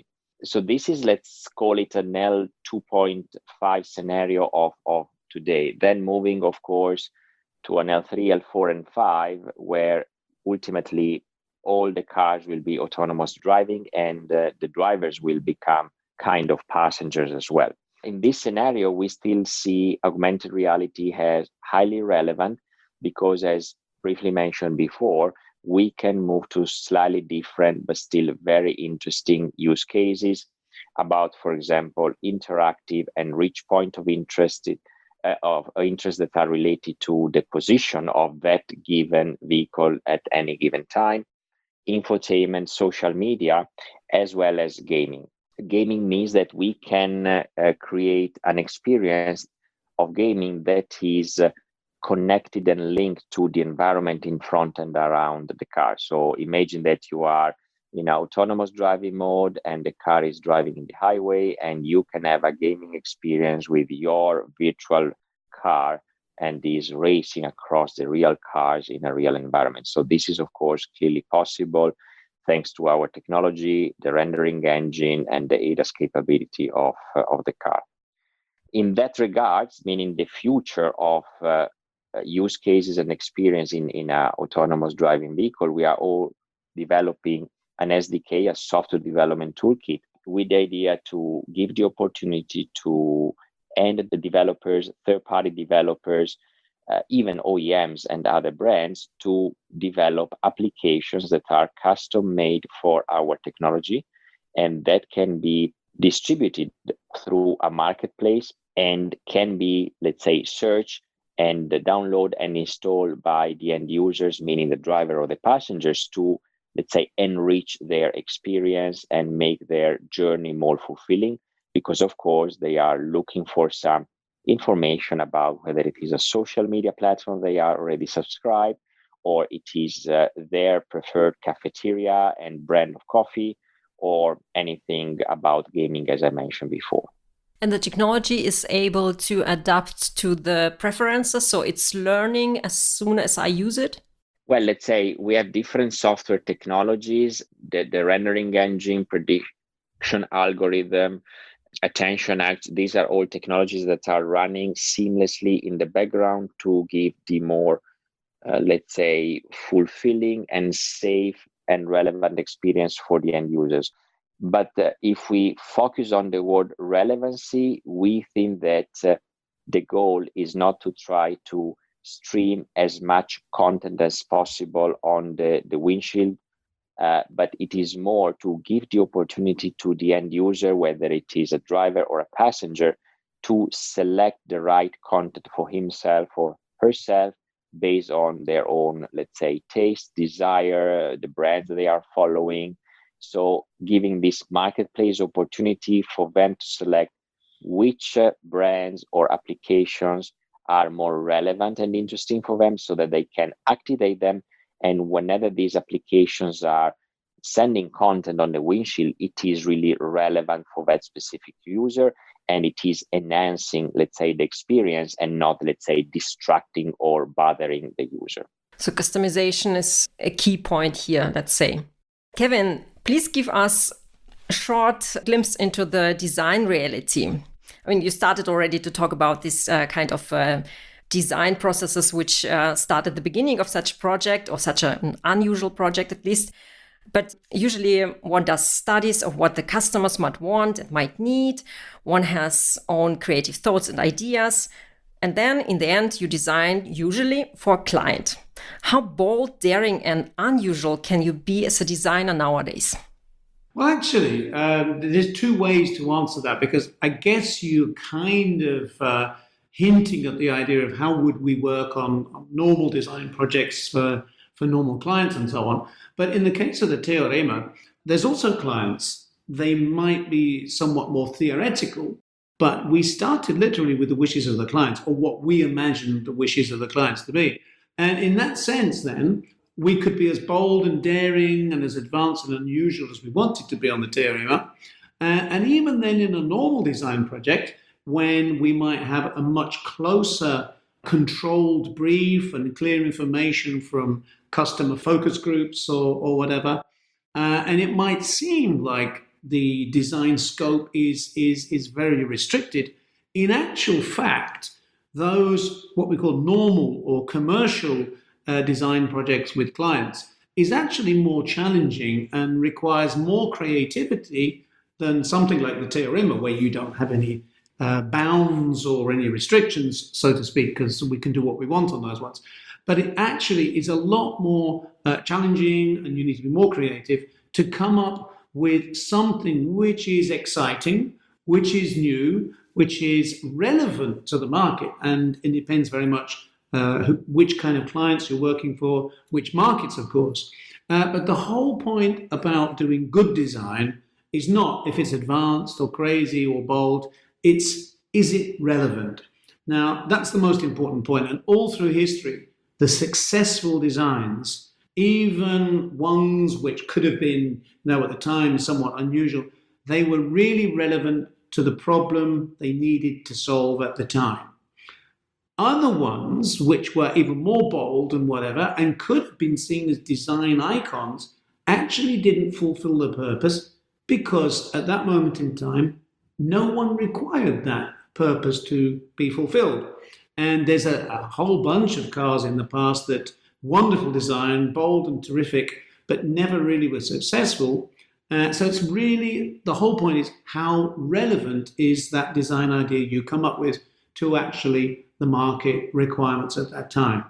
Speaker 5: So this is, let's call it an L two point five scenario of, of today. Then moving, of course, to an L three, L four, and five, where ultimately all the cars will be autonomous driving and uh, the drivers will become kind of passengers as well. In this scenario, we still see augmented reality as highly relevant because, as briefly mentioned before, we can move to slightly different but still very interesting use cases about, for example, interactive and rich point of interest uh, of interest that are related to the position of that given vehicle at any given time, infotainment, social media, as well as gaming. Gaming means that we can uh, uh, create an experience of gaming that is uh, connected and linked to the environment in front and around the car. So imagine that you are in autonomous driving mode and the car is driving in the highway, and you can have a gaming experience with your virtual car and is racing across the real cars in a real environment. So this is, of course, clearly possible thanks to our technology, the rendering engine, and the A D A S capability of, uh, of the car. In that regards, meaning the future of uh, use cases and experience in, in an autonomous driving vehicle, we are all developing an S D K, a software development toolkit, with the idea to give the opportunity to end the developers, third-party developers, uh, even O E Ms and other brands to develop applications that are custom-made for our technology and that can be distributed through a marketplace and can be, let's say, searched and download and install by the end users, meaning the driver or the passengers, to, let's say, enrich their experience and make their journey more fulfilling. Because, of course, they are looking for some information about whether it is a social media platform they are already subscribed, or it is uh, their preferred cafeteria and brand of coffee, or anything about gaming, as I mentioned before.
Speaker 1: And the technology is able to adapt to the preferences, so it's learning as soon as I use it?
Speaker 5: Well, let's say we have different software technologies, the, the rendering engine, prediction algorithm, attention act. These are all technologies that are running seamlessly in the background to give the more, uh, let's say, fulfilling and safe and relevant experience for the end users. But uh, if we focus on the word relevancy, we think that uh, the goal is not to try to stream as much content as possible on the, the windshield, uh, but it is more to give the opportunity to the end user, whether it is a driver or a passenger, to select the right content for himself or herself based on their own, let's say, taste, desire, the brands they are following. So giving this marketplace opportunity for them to select which uh, brands or applications are more relevant and interesting for them so that they can activate them. And whenever these applications are sending content on the windshield, it is really relevant for that specific user and it is enhancing, let's say, the experience and not, let's say, distracting or bothering the user.
Speaker 1: So customization is a key point here, let's say. Kevin, please give us a short glimpse into the design reality. I mean, you started already to talk about this uh, kind of uh, design processes which uh, start at the beginning of such a project or such a, an unusual project at least. But usually one does studies of what the customers might want and might need. One has own creative thoughts and ideas. And then in the end, you design usually for a client. How bold, daring, and unusual can you be as a designer nowadays?
Speaker 2: Well, actually, um, there's two ways to answer that, because I guess you're kind of uh, hinting at the idea of how would we work on, on normal design projects for, for normal clients and so on. But in the case of the Teorema, there's also clients. They might be somewhat more theoretical, but we started literally with the wishes of the clients, or what we imagined the wishes of the clients to be. And in that sense, then, we could be as bold and daring and as advanced and unusual as we wanted to be on the Teorema. Uh, and even then in a normal design project, when we might have a much closer controlled brief and clear information from customer focus groups or, or whatever, uh, and it might seem like the design scope is, is, is very restricted. In actual fact, those what we call normal or commercial uh, design projects with clients is actually more challenging and requires more creativity than something like the Teorema, where you don't have any uh, bounds or any restrictions, so to speak, because we can do what we want on those ones. But it actually is a lot more uh, challenging, and you need to be more creative to come up with something which is exciting, which is new, which is relevant to the market. And it depends very much uh, which kind of clients you're working for, which markets, of course. Uh, but the whole point about doing good design is not if it's advanced or crazy or bold, it's is it relevant? Now, that's the most important point. And all through history, the successful designs, even ones which could have been, you know, at the time somewhat unusual, they were really relevant to the problem they needed to solve at the time. Other ones, which were even more bold and whatever, and could have been seen as design icons, actually didn't fulfill the purpose because at that moment in time, no one required that purpose to be fulfilled. And there's a, a whole bunch of cars in the past that wonderful design, bold and terrific, but never really were successful. Uh, so it's really, the whole point is how relevant is that design idea you come up with to actually the market requirements at that time.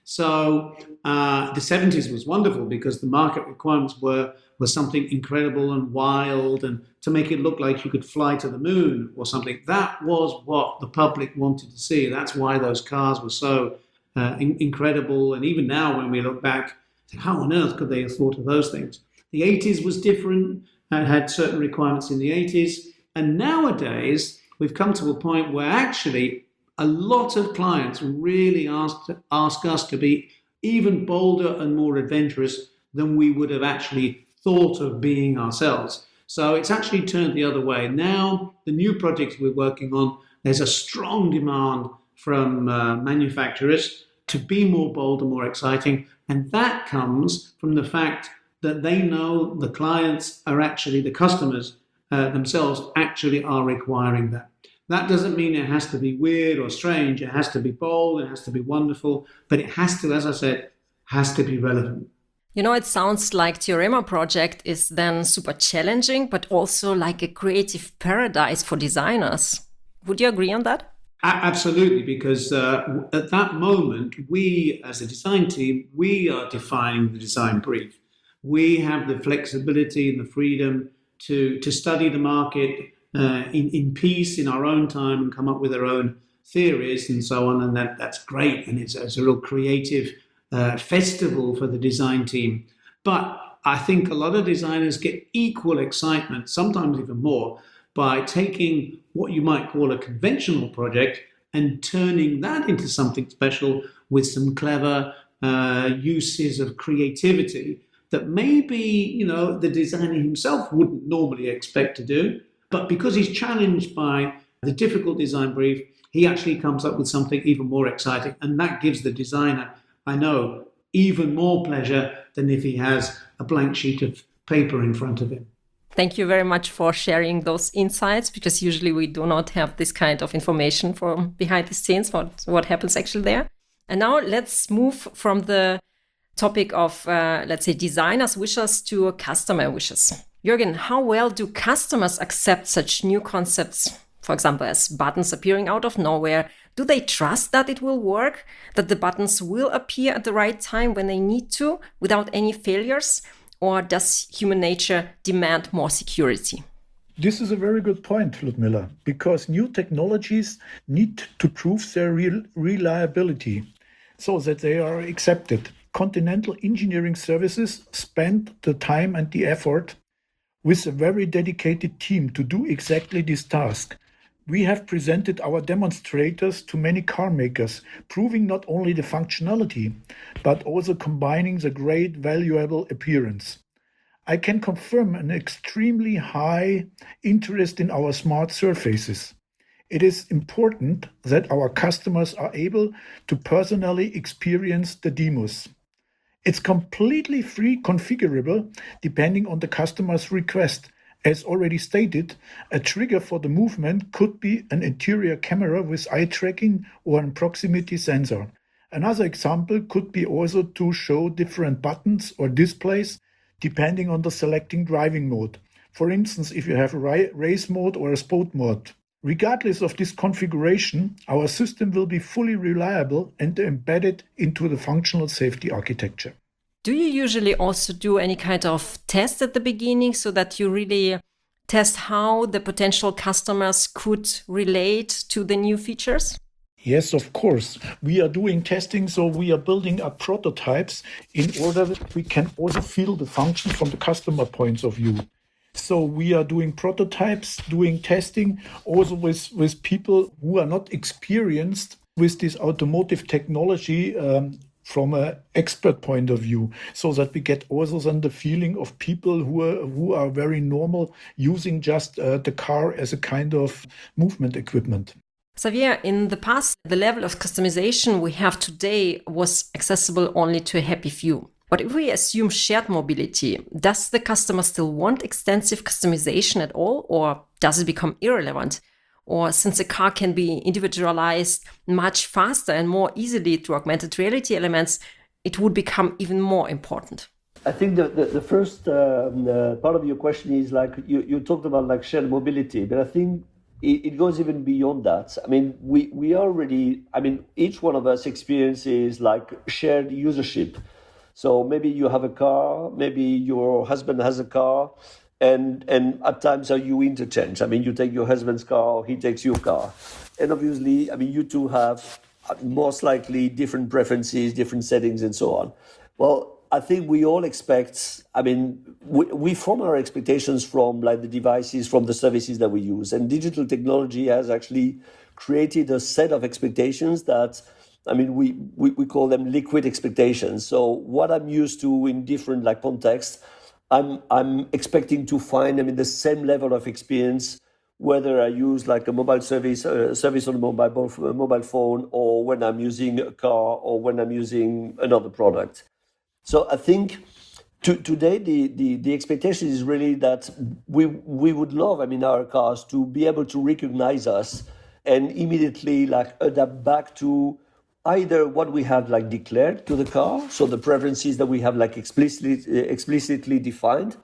Speaker 2: So uh, the seventies was wonderful because the market requirements were, were something incredible and wild, and to make it look like you could fly to the moon or something. That was what the public wanted to see. That's why those cars were so uh, in- incredible. And even now when we look back, how on earth could they have thought of those things? The eighties was different, and had certain requirements in the eighties. And nowadays, we've come to a point where actually a lot of clients really ask, ask us to be even bolder and more adventurous than we would have actually thought of being ourselves. So it's actually turned the other way. Now, the new projects we're working on, there's a strong demand from uh, manufacturers to be more bold and more exciting. And that comes from the fact that they know the clients are actually, the customers uh, themselves actually are requiring that. That doesn't mean it has to be weird or strange. It has to be bold, it has to be wonderful, but it has to, as I said, has to be relevant.
Speaker 1: You know, it sounds like Teorema project is then super challenging, but also like a creative paradise for designers. Would you agree on that?
Speaker 2: Absolutely, because uh, at that moment, we as a design team, we are defining the design brief. We have the flexibility and the freedom to, to study the market uh, in, in peace, in our own time, and come up with our own theories and so on. And that, that's great. And it's, it's a real creative uh, festival for the design team. But I think a lot of designers get equal excitement, sometimes even more, by taking what you might call a conventional project and turning that into something special with some clever uh, uses of creativity that maybe, you know, the designer himself wouldn't normally expect to do. But because he's challenged by the difficult design brief, he actually comes up with something even more exciting. And that gives the designer, I know, even more pleasure than if he has a blank sheet of paper in front of him.
Speaker 1: Thank you very much for sharing those insights, because usually we do not have this kind of information from behind the scenes, what, what happens actually there. And now let's move from the topic of, uh, let's say, designers' wishes to customer wishes. Jürgen, how well do customers accept such new concepts, for example, as buttons appearing out of nowhere? Do they trust that it will work, that the buttons will appear at the right time when they need to, without any failures? Or does human nature demand more security?
Speaker 3: This is a very good point, Ludmila, because new technologies need to prove their real reliability so that they are accepted. Continental Engineering Services spent the time and the effort with a very dedicated team to do exactly this task. We have presented our demonstrators to many car makers, proving not only the functionality, but also combining the great valuable appearance. I can confirm an extremely high interest in our smart surfaces. It is important that our customers are able to personally experience the demos. It's completely free configurable depending on the customer's request, As already stated, a trigger for the movement could be an interior camera with eye tracking or a proximity sensor. Another example could be also to show different buttons or displays depending on the selecting driving mode. For instance, if you have a race mode or a sport mode. Regardless of this configuration, our system will be fully reliable and embedded into the functional safety architecture.
Speaker 1: Do you usually also do any kind of test at the beginning so that you really test how the potential customers could relate to the new features?
Speaker 3: Yes, of course. We are doing testing, so we are building up prototypes in order that we can also feel the function from the customer points of view. So we are doing prototypes, doing testing, also with, with people who are not experienced with this automotive technology um, from an expert point of view, so that we get also then the feeling of people who are, who are very normal using just uh, the car as a kind of movement equipment.
Speaker 1: Xavier, in the past, the level of customization we have today was accessible only to a happy few. But if we assume shared mobility, does the customer still want extensive customization at all, or does it become irrelevant? Or since a car can be individualized much faster and more easily through augmented reality elements, it would become even more important?
Speaker 4: I think the, the, the first um, uh, part of your question is like, you, you talked about like shared mobility, but I think it, it goes even beyond that. I mean, we, we already, I mean, each one of us experiences like shared usership. So maybe you have a car, maybe your husband has a car, and and at times are you interchange. I mean, you take your husband's car, he takes your car. And obviously, I mean, you two have most likely different preferences, different settings, and so on. Well, I think we all expect, I mean, we, we form our expectations from like the devices, from the services that we use. And digital technology has actually created a set of expectations that, I mean, we, we, we call them liquid expectations. So what I'm used to in different like contexts, I'm I'm expecting to find, I mean, the same level of experience, whether I use like a mobile service, uh, service on a mobile, mobile phone, or when I'm using a car, or when I'm using another product. So I think to, today the, the, the expectation is really that we we would love, I mean, our cars to be able to recognize us and immediately like adapt back to either what we have like declared to the car, so the preferences that we have like explicitly explicitly defined,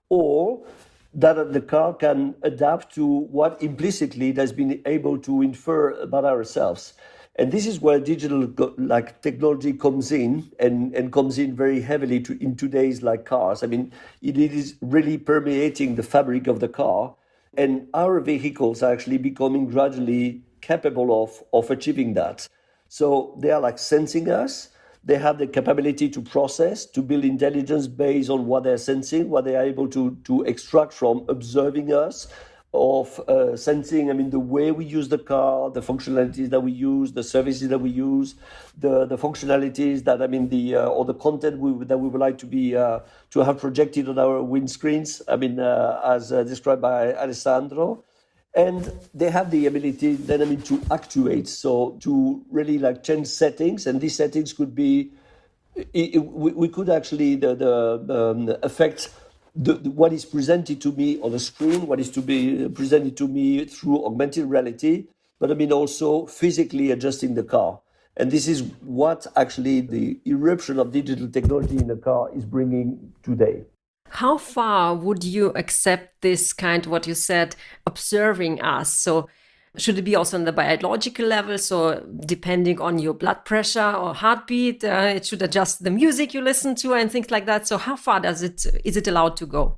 Speaker 4: or that the car can adapt to what implicitly it has been able to infer about ourselves. And this is where digital like technology comes in and, and comes in very heavily to, in today's like cars. I mean, it, it is really permeating the fabric of the car, and our vehicles are actually becoming gradually capable of, of achieving that. So they are like sensing us. They have the capability to process, to build intelligence based on what they're sensing, what they are able to, to extract from observing us, of uh, sensing, I mean, the way we use the car, the functionalities that we use, the services that we use, the, the functionalities that, I mean, the uh, or the content we, that we would like to be uh, to have projected on our windscreens, I mean, uh, as uh, described by Alessandro. And they have the ability then, I mean, to actuate, so to really like change settings, and these settings could be, it, it, we, we could actually the, the um, affect the, the, what is presented to me on the screen, what is to be presented to me through augmented reality, but I mean also physically adjusting the car. And this is what actually the eruption of digital technology in the car is bringing today.
Speaker 1: How far would you accept this kind, what you said, observing us? So should it be also on the biological level? So depending on your blood pressure or heartbeat, uh, it should adjust the music you listen to and things like that. So how far does it is it allowed to go?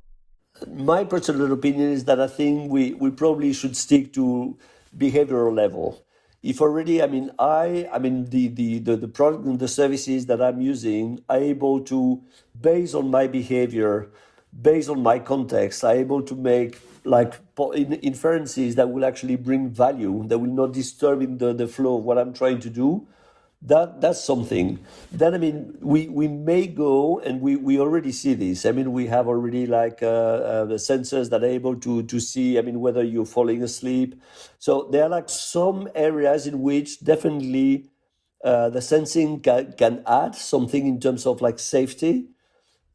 Speaker 4: My personal opinion is that I think we, we probably should stick to behavioral level. If already, I mean, I, I mean, the, the, the, the product and the services that I'm using are able to, based on my behavior, based on my context, are able to make like inferences that will actually bring value, that will not disturb in the, the flow of what I'm trying to do. That that's something. Then I mean, we, we may go, and we, we already see this. I mean, we have already like uh, uh, the sensors that are able to to see, I mean, whether you're falling asleep. So there are like some areas in which definitely uh, the sensing can, can add something in terms of like safety.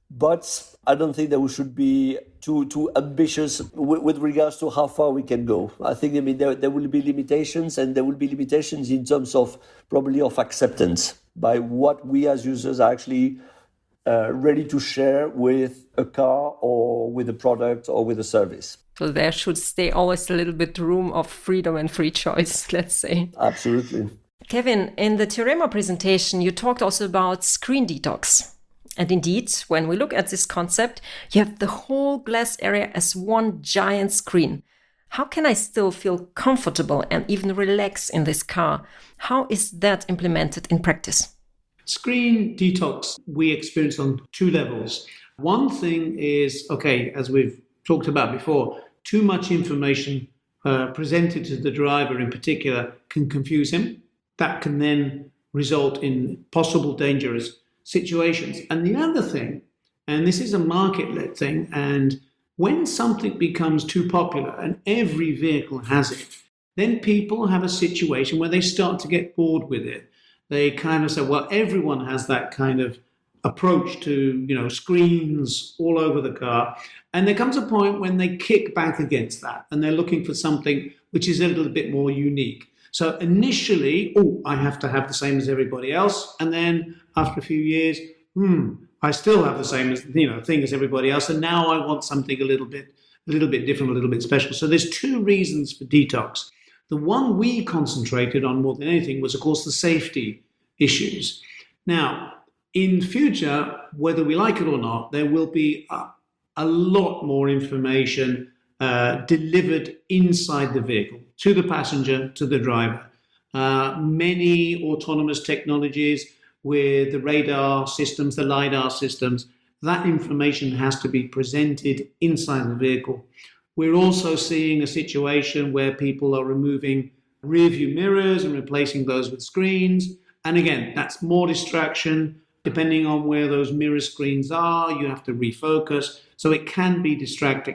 Speaker 4: but I don't think that we should be too too ambitious with, with regards to how far we can go. I think I mean there, there will be limitations, and there will be limitations in terms of probably of acceptance by what we as users are actually uh, ready to share with a car or with a product or with a service.
Speaker 1: So there should stay always a little bit room of freedom and free choice, let's say.
Speaker 4: Absolutely.
Speaker 1: Kevin, in the Teorema presentation, you talked also about screen detox. And indeed, when we look at this concept, you have the whole glass area as one giant screen. How can I still feel comfortable and even relax in this car? How is that implemented in practice?
Speaker 2: Screen detox we experience on two levels. One thing is, okay, as we've talked about before, too much information uh, presented to the driver in particular can confuse him. That can then result in possible dangerous situations. And the other thing, and this is a market-led thing, and when something becomes too popular and every vehicle has it, then people have a situation where they start to get bored with it. They kind of say, well, everyone has that kind of approach to, you know, screens all over the car. And there comes a point when they kick back against that and they're looking for something which is a little bit more unique. So initially, oh, I have to have the same as everybody else. And then after a few years, hmm, I still have the same as, you know, thing as everybody else. And now I want something a little bit, a little bit different, a little bit special. So there's two reasons for detox. The one we concentrated on more than anything was, of course, the safety issues. Now, in future, whether we like it or not, there will be a, a lot more information uh, delivered inside the vehicle to the passenger, to the driver. Uh, many autonomous technologies with the radar systems, the LiDAR systems, that information has to be presented inside the vehicle. We're also seeing a situation where people are removing rear view mirrors and replacing those with screens. And again, that's more distraction. Depending on where those mirror screens are, you have to refocus. So it can be distracting.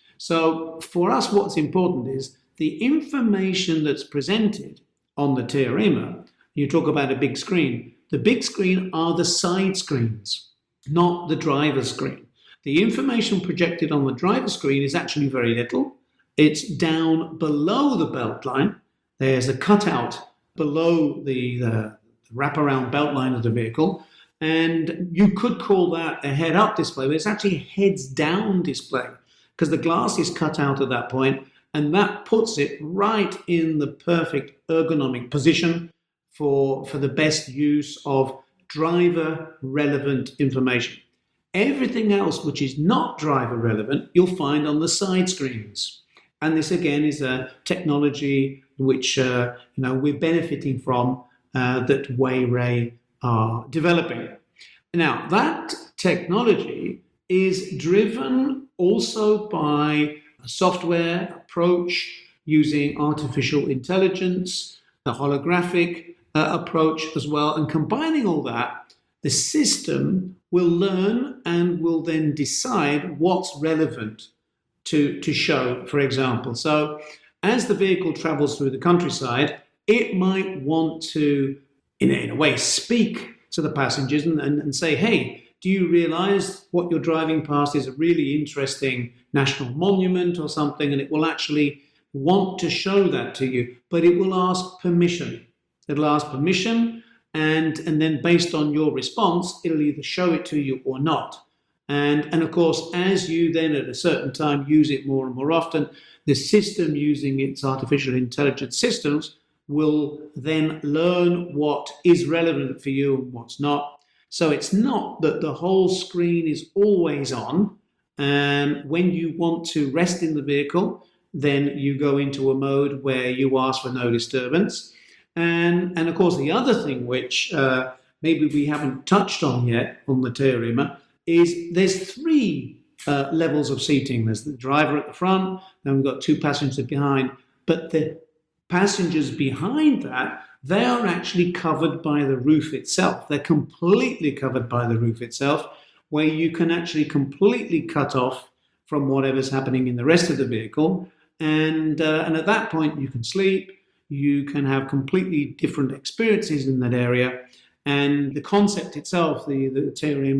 Speaker 2: So for us, what's important is the information that's presented on the Teorema. You talk about a big screen. The big screen are the side screens, not the driver's screen. The information projected on the driver's screen is actually very little. It's down below the belt line. There's a cutout below the, the wraparound belt line of the vehicle. And you could call that a head-up display, but it's actually a heads-down display because the glass is cut out at that point, and that puts it right in the perfect ergonomic position for, for the best use of driver-relevant information. Everything else which is not driver-relevant, you'll find on the side screens. And this, again, is a technology which uh, you know, we're benefiting from uh, that Weiray are developing. Now, that technology is driven also by a software approach using artificial intelligence, the holographic uh, approach as well. And combining all that, the system will learn and will then decide what's relevant to, to show, for example. So as the vehicle travels through the countryside, it might want to, in a, in a way, speak to the passengers and, and, and say, hey, do you realize what you're driving past is a really interesting national monument or something? And it will actually want to show that to you, but it will ask permission. It'll ask permission, and, and then based on your response, it'll either show it to you or not. And, and of course, as you then at a certain time use it more and more often, the system using its artificial intelligence systems will then learn what is relevant for you and what's not. So it's not that the whole screen is always on. And when you want to rest in the vehicle, then you go into a mode where you ask for no disturbance. And, and of course, the other thing which uh, maybe we haven't touched on yet on the Teorema is there's three uh, levels of seating. There's the driver at the front, then we've got two passengers behind. But the passengers behind that, they are actually covered by the roof itself. They're completely covered by the roof itself, where you can actually completely cut off from whatever's happening in the rest of the vehicle. And, uh, and at that point, you can sleep, you can have completely different experiences in that area. And the concept itself, the, the Teorema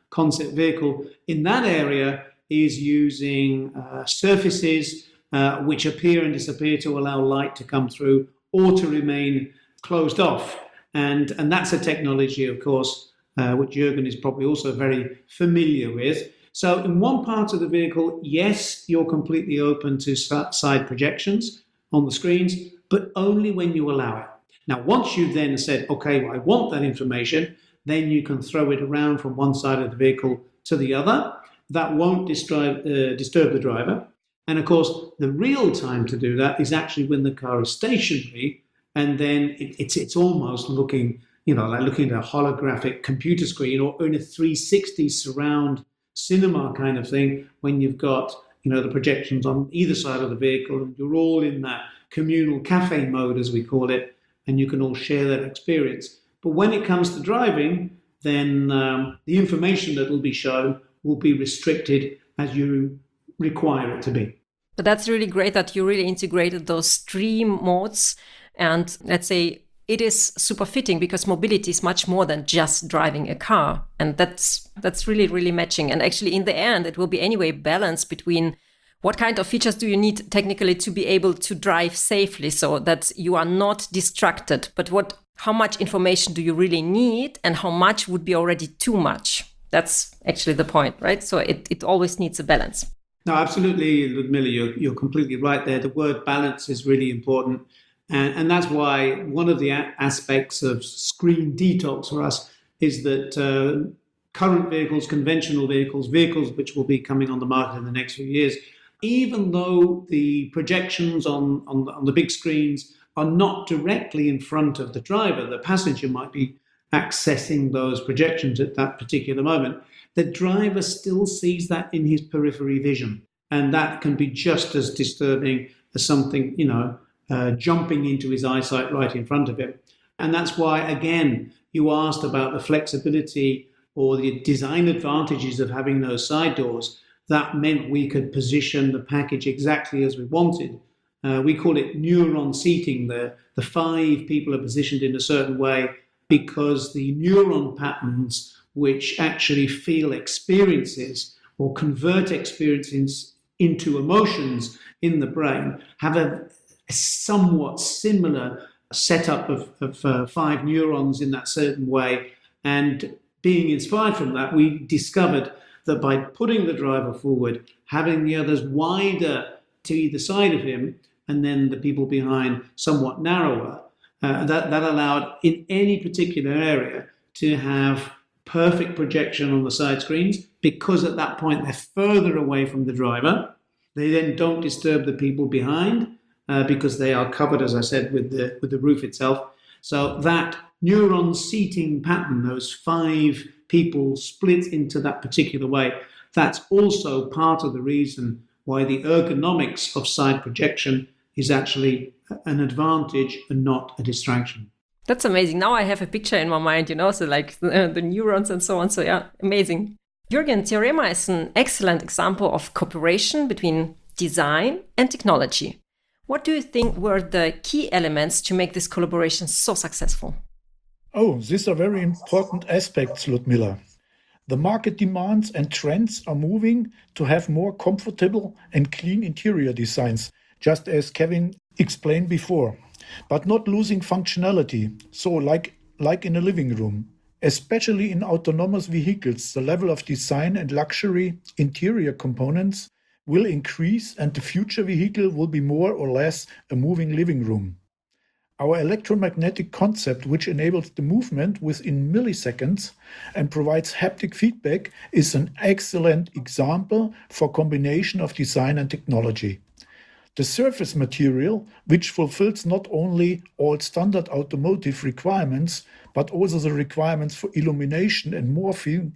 Speaker 2: concept vehicle in that area is using uh, surfaces uh, which appear and disappear to allow light to come through or to remain closed off. And, and that's a technology, of course, uh, which Jürgen is probably also very familiar with. So in one part of the vehicle, yes, you're completely open to side projections on the screens, but only when you allow it. Now, once you've then said, okay, well, I want that information, then you can throw it around from one side of the vehicle to the other. That won't disturb, uh, disturb the driver. And of course, the real time to do that is actually when the car is stationary, and then it, it's it's almost looking, you know, like looking at a holographic computer screen or in a three sixty surround cinema kind of thing, when you've got, you know, the projections on either side of the vehicle, and you're all in that communal cafe mode, as we call it, and you can all share that experience. But when it comes to driving, then um, the information that will be shown will be restricted as you require it to be.
Speaker 1: But that's really great that you really integrated those stream modes. And let's say it is super fitting because mobility is much more than just driving a car. And that's that's really, really matching. And actually, in the end, it will be anyway balance between what kind of features do you need technically to be able to drive safely so that you are not distracted, but what, how much information do you really need and how much would be already too much? That's actually the point, right? So it, it always needs a balance.
Speaker 2: No, absolutely, Ludmila, you're, you're completely right there. The word balance is really important. And, and that's why one of the a- aspects of screen detox for us is that uh, current vehicles, conventional vehicles, vehicles which will be coming on the market in the next few years, even though the projections on, on, on the big screens are not directly in front of the driver, the passenger might be accessing those projections at that particular moment, the driver still sees that in his periphery vision. And that can be just as disturbing as something, you know, uh, jumping into his eyesight right in front of him. And that's why, again, you asked about the flexibility or the design advantages of having those side doors. That meant we could position the package exactly as we wanted. Uh, we call it neuron seating. The, the five people are positioned in a certain way because the neuron patterns which actually feel experiences or convert experiences into emotions in the brain have a, a somewhat similar setup of, of uh, five neurons in that certain way. And being inspired from that, we discovered that by putting the driver forward, having the others wider to either side of him, and then the people behind somewhat narrower, uh, that, that allowed in any particular area to have perfect projection on the side screens, because at that point they're further away from the driver. They then don't disturb the people behind uh, because they are covered, as I said, with the, with the roof itself. So that neuron seating pattern, those five people split into that particular way, that's also part of the reason why the ergonomics of side projection is actually an advantage and not a distraction.
Speaker 1: That's amazing. Now I have a picture in my mind, you know, so like uh, the neurons and so on. So yeah, amazing. Jürgen, Theorema is an excellent example of cooperation between design and technology. What do you think were the key elements to make this collaboration so successful?
Speaker 3: Oh, these are very important aspects, Ludmila. The market demands and trends are moving to have more comfortable and clean interior designs, just as Kevin explained before, but not losing functionality, so like, like in a living room. Especially in autonomous vehicles, the level of design and luxury interior components will increase and the future vehicle will be more or less a moving living room. Our electromagnetic concept, which enables the movement within milliseconds and provides haptic feedback, is an excellent example for combination of design and technology. The surface material, which fulfills not only all standard automotive requirements, but also the requirements for illumination and morphing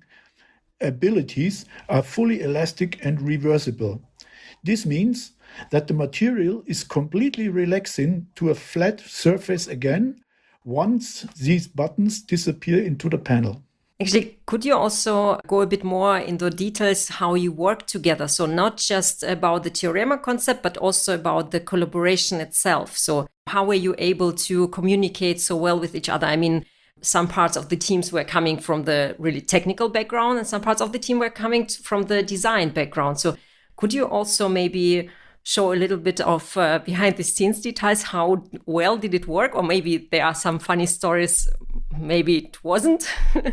Speaker 3: abilities, are fully elastic and reversible. This means that the material is completely relaxing to a flat surface again once these buttons disappear into the panel.
Speaker 1: Actually, could you also go a bit more into details how you work together? So not just about the Theorema concept, but also about the collaboration itself. So how were you able to communicate so well with each other? I mean, some parts of the teams were coming from the really technical background and some parts of the team were coming t- from the design background. So could you also maybe show a little bit of uh, behind the scenes details? How well did it work? Or maybe there are some funny stories, maybe it wasn't.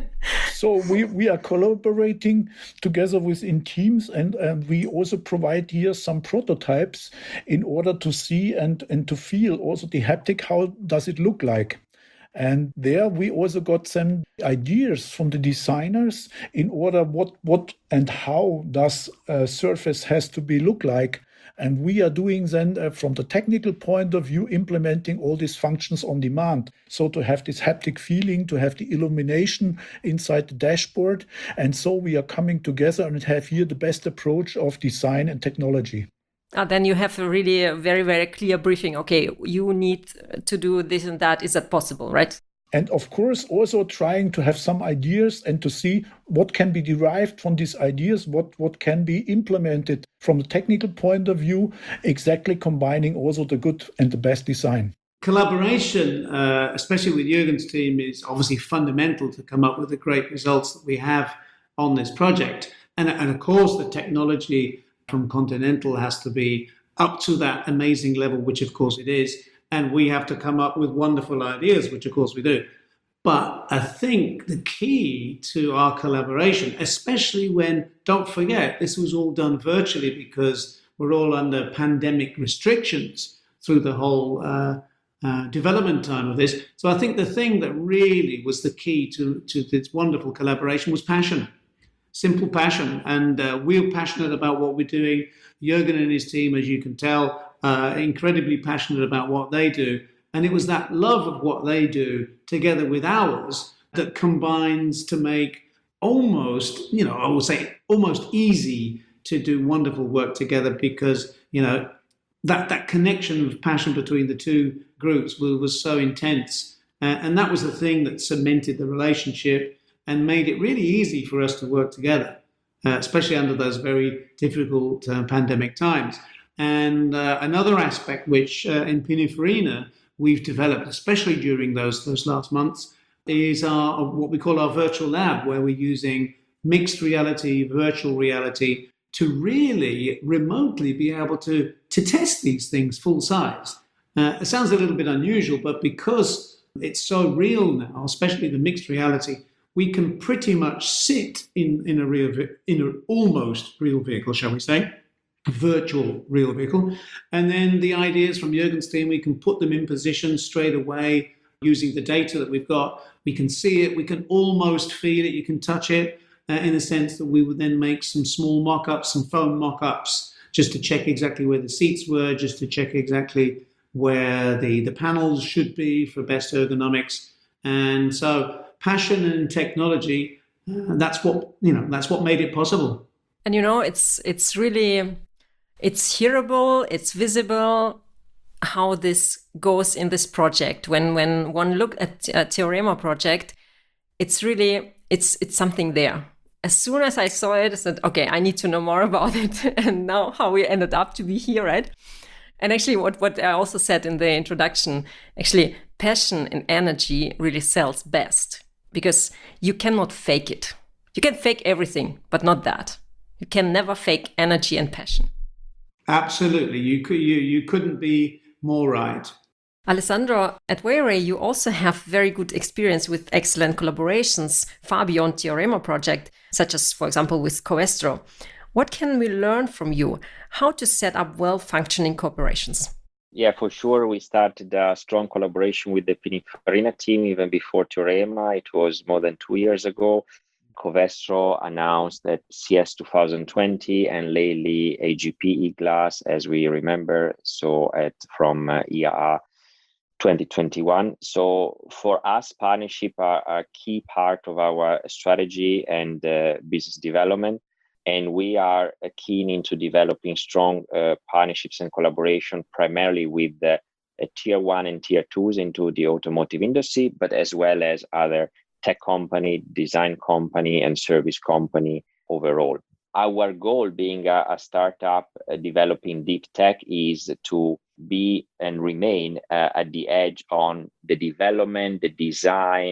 Speaker 3: So we, we are collaborating together within teams, and, and we also provide here some prototypes in order to see and, and to feel also the haptic, how does it look like. And there we also got some ideas from the designers in order what what and how does a surface has to be look like. And we are doing then uh, from the technical point of view, implementing all these functions on demand. So to have this haptic feeling, to have the illumination inside the dashboard. And so we are coming together and have here the best approach of design and technology.
Speaker 1: Uh, then you have a really a very, very clear briefing. Okay, you need to do this and that. Is that possible, right?
Speaker 3: And of course, also trying to have some ideas and to see what can be derived from these ideas, what, what can be implemented from a technical point of view, exactly combining also the good and the best design.
Speaker 2: Collaboration, uh, especially with Jürgen's team, is obviously fundamental to come up with the great results that we have on this project. And, and of course, the technology from Continental has to be up to that amazing level, which of course it is. And we have to come up with wonderful ideas, which of course we do. But I think the key to our collaboration, especially when, don't forget, this was all done virtually because we're all under pandemic restrictions through the whole uh, uh, development time of this. So I think the thing that really was the key to, to this wonderful collaboration was passion. Simple passion. And uh, we're passionate about what we're doing. Jürgen and his team, as you can tell, uh, incredibly passionate about what they do. And it was that love of what they do together with ours that combines to make almost, you know, I would say almost easy to do wonderful work together because, you know, that, that connection of passion between the two groups was, was so intense. Uh, and that was the thing that cemented the relationship and made it really easy for us to work together, uh, especially under those very difficult uh, pandemic times. And uh, another aspect which uh, in Pininfarina we've developed, especially during those, those last months, is our what we call our virtual lab, where we're using mixed reality, virtual reality, to really remotely be able to, to test these things full size. Uh, it sounds a little bit unusual, but because it's so real now, especially the mixed reality, we can pretty much sit in, in a real, in an almost real vehicle, shall we say, a virtual real vehicle. And then the ideas from Jürgen's team, we can put them in position straight away using the data that we've got. We can see it, we can almost feel it, you can touch it, uh, in the sense that we would then make some small mock-ups, some foam mock-ups, just to check exactly where the seats were, just to check exactly where the, the panels should be for best ergonomics. And so passion and technology, uh, that's what, you know, that's what made it possible.
Speaker 1: And, you know, it's it's really, it's hearable, it's visible how this goes in this project. When when one look at a Theorema project, it's really, it's it's something there. As soon as I saw it, I said, okay, I need to know more about it. And now how we ended up to be here, right? And actually what, what I also said in the introduction, actually passion and energy really sells best because you cannot fake it. You can fake everything, but not that. You can never fake energy and passion.
Speaker 2: Absolutely. You could, you, you couldn't be more right.
Speaker 1: Alessandro, at Wayray, you also have very good experience with excellent collaborations far beyond Theorema project, such as, for example, with Covestro. What can we learn from you? How to set up well-functioning corporations?
Speaker 5: Yeah, for sure. We started a strong collaboration with the Pininfarina team even before Theorema. It was more than two years ago. Covestro announced that C S twenty twenty and lately A G P E-Glass, as we remember, so at from uh, I A A twenty twenty-one. So for us, partnership are a key part of our strategy and uh, business development. And we are uh, keen into developing strong uh, partnerships and collaboration, primarily with the uh, tier one and tier twos into the automotive industry, but as well as other tech company, design company, and service company overall. Our goal being a, a startup uh, developing deep tech is to be and remain uh, at the edge on the development, the design,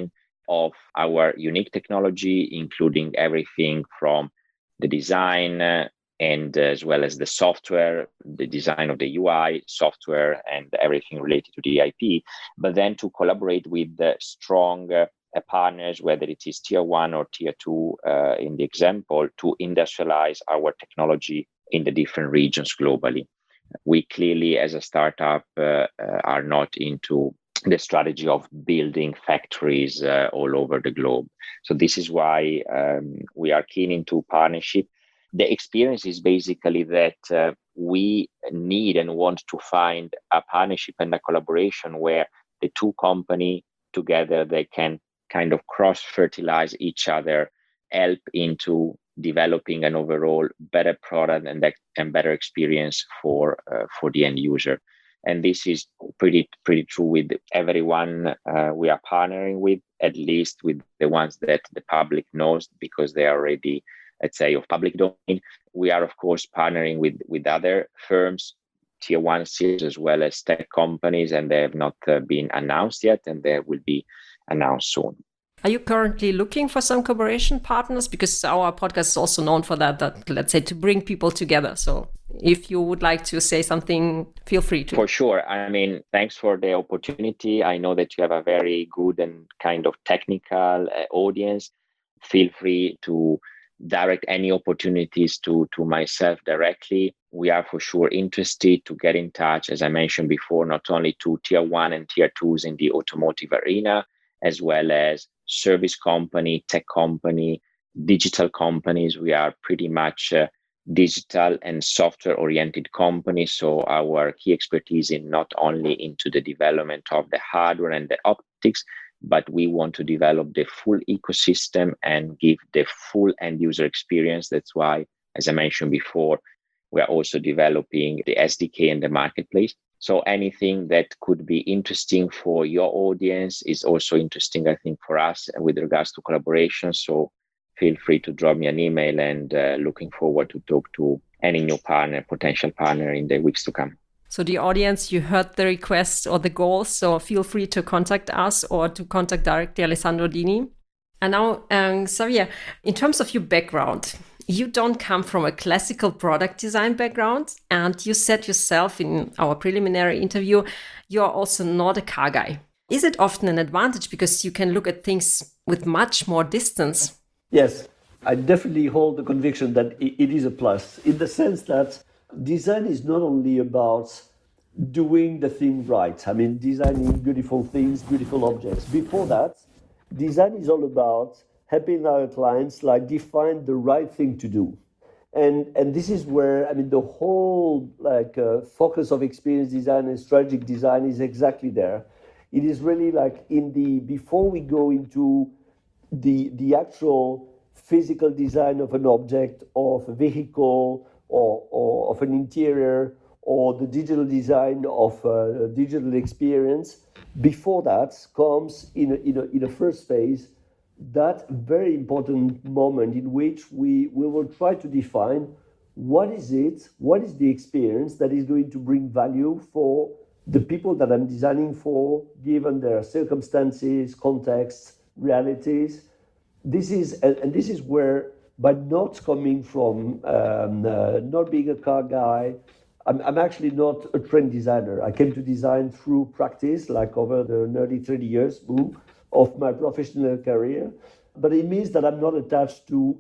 Speaker 5: of our unique technology, including everything from the design uh, and as well as the software, the design of the U I, software, and everything related to the I P, but then to collaborate with the strong uh, partners, whether it is tier one or tier two uh, in the example, to industrialize our technology in the different regions globally. We clearly, as a startup, uh, uh, are not into the strategy of building factories uh, all over the globe. So this is why um, we are keen into partnership. The experience is basically that uh, we need and want to find a partnership and a collaboration where the two companies together, they can kind of cross-fertilize each other, help into developing an overall better product and, and better experience for uh, for the end user. And this is pretty pretty true with everyone uh, we are partnering with, at least with the ones that the public knows because they are already, let's say, of public domain. We are, of course, partnering with, with other firms, tier one cities, as well as tech companies, and they have not uh, been announced yet, and they will be announced soon.
Speaker 1: Are you currently looking for some collaboration partners? Because our podcast is also known for that, that let's say to bring people together. So if you would like to say something, feel free to.
Speaker 5: For sure. I mean, thanks for the opportunity. I know that you have a very good and kind of technical uh, audience. Feel free to direct any opportunities to, to myself directly. We are for sure interested to get in touch, as I mentioned before, not only to tier one and tier twos in the automotive arena, as well as service company, tech company, digital companies. We are pretty much uh, digital and software oriented companies. So our key expertise is not only into the development of the hardware and the optics, but we want to develop the full ecosystem and give the full end user experience. That's why, as I mentioned before, we are also developing the S D K and the marketplace. So anything that could be interesting for your audience is also interesting, I think, for us with regards to collaboration. So feel free to drop me an email, and uh, looking forward to talk to any new partner, potential partner in the weeks to come.
Speaker 1: So the audience, you heard the request or the goals, so feel free to contact us or to contact directly Alessandro Dini. And now, um, Xavier, in terms of your background, you don't come from a classical product design background, and you said yourself in our preliminary interview, you're also not a car guy. Is it often an advantage because you can look at things with much more distance?
Speaker 4: Yes, I definitely hold the conviction that it is a plus, in the sense that design is not only about doing the thing right. I mean, designing beautiful things, beautiful objects. Before that, design is all about helping our clients like define the right thing to do. And and this is where, I mean, the whole like uh, focus of experience design and strategic design is exactly there. It is really like in the, before we go into the the actual physical design of an object, or of a vehicle, or, or of an interior, or the digital design of a digital experience, before that comes in a, in a, in a first phase, that very important moment in which we, we will try to define what is it, what is the experience that is going to bring value for the people that I'm designing for, given their circumstances, contexts, realities. This is, and, and this is where, by not coming from, um, uh, not being a car guy, I'm, I'm actually not a trained designer. I came to design through practice, like over the nearly thirty years, boom, of my professional career. But it means that I'm not attached to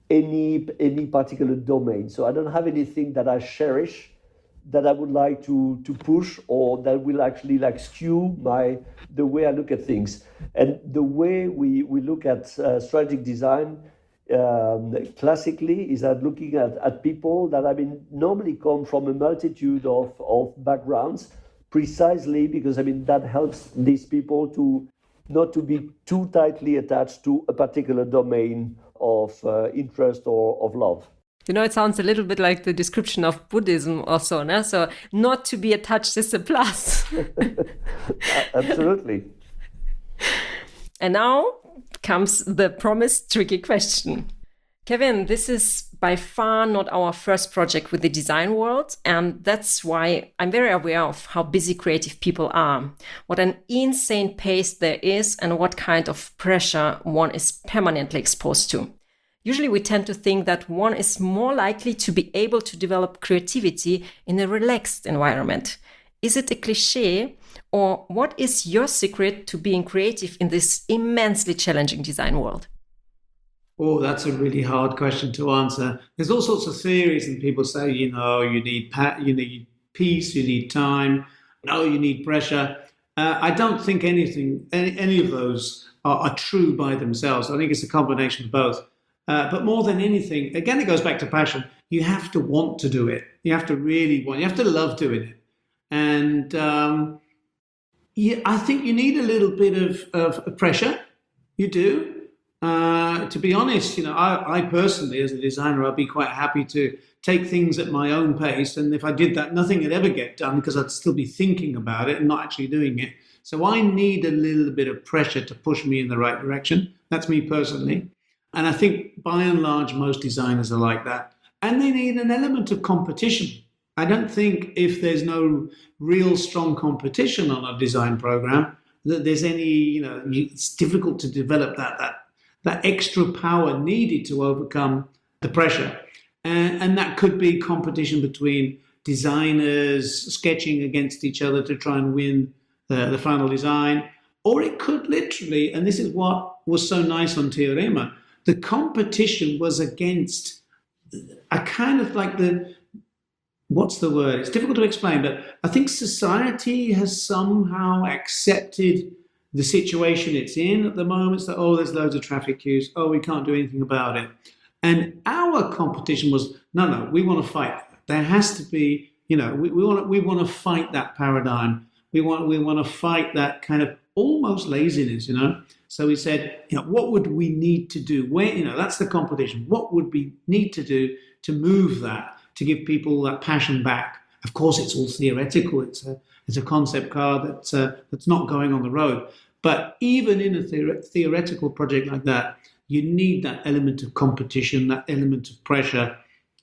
Speaker 4: any any particular domain. So I don't have anything that I cherish that I would like to to push, or that will actually like skew my the way I look at things. And the way we, we look at uh, strategic design um, classically is at looking at, at people that I mean normally come from a multitude of, of backgrounds, precisely because I mean that helps these people to not to be too tightly attached to a particular domain of uh, interest or of love.
Speaker 1: You know, it sounds a little bit like the description of Buddhism also, no? So not to be attached is a plus.
Speaker 4: Absolutely.
Speaker 1: And now comes the promised tricky question. Kevin, this is by far not our first project with the design world. And that's why I'm very aware of how busy creative people are, what an insane pace there is, and what kind of pressure one is permanently exposed to. Usually we tend to think that one is more likely to be able to develop creativity in a relaxed environment. Is it a cliche, or what is your secret to being creative in this immensely challenging design world?
Speaker 2: Oh, that's a really hard question to answer. There's all sorts of theories, and people say, you know, you need pa- you need peace, you need time, no, you need pressure. Uh, I don't think anything, any, any of those are, are true by themselves. I think it's a combination of both. Uh, but more than anything, again, it goes back to passion. You have to want to do it. You have to really want. You have to love doing it. And um, yeah, I think you need a little bit of, of pressure. You do. Uh, to be honest, you know, I, I personally, as a designer, I'd be quite happy to take things at my own pace. And if I did that, nothing would ever get done because I'd still be thinking about it and not actually doing it. So I need a little bit of pressure to push me in the right direction. That's me personally. And I think by and large, most designers are like that. And they need an element of competition. I don't think if there's no real strong competition on a design program, that there's any, you know, it's difficult to develop that, that, that extra power needed to overcome the pressure. And, and that could be competition between designers sketching against each other to try and win the, the final design. Or it could literally, and this is what was so nice on Teorema, the competition was against a kind of like the, what's the word? It's difficult to explain, but I think society has somehow accepted the situation it's in at the moment. It's that, oh, there's loads of traffic queues. Oh, we can't do anything about it. And our competition was, no, no, we want to fight. There has to be, you know, we, we want to, we want to fight that paradigm. We want, we want to fight that kind of almost laziness, you know. So we said, you know, what would we need to do? Where, you know, that's the competition. What would we need to do to move that, to give people that passion back? Of course, it's all theoretical. It's a, it's a concept car that's, uh, that's not going on the road. But even in a theore- theoretical project like that, you need that element of competition, that element of pressure.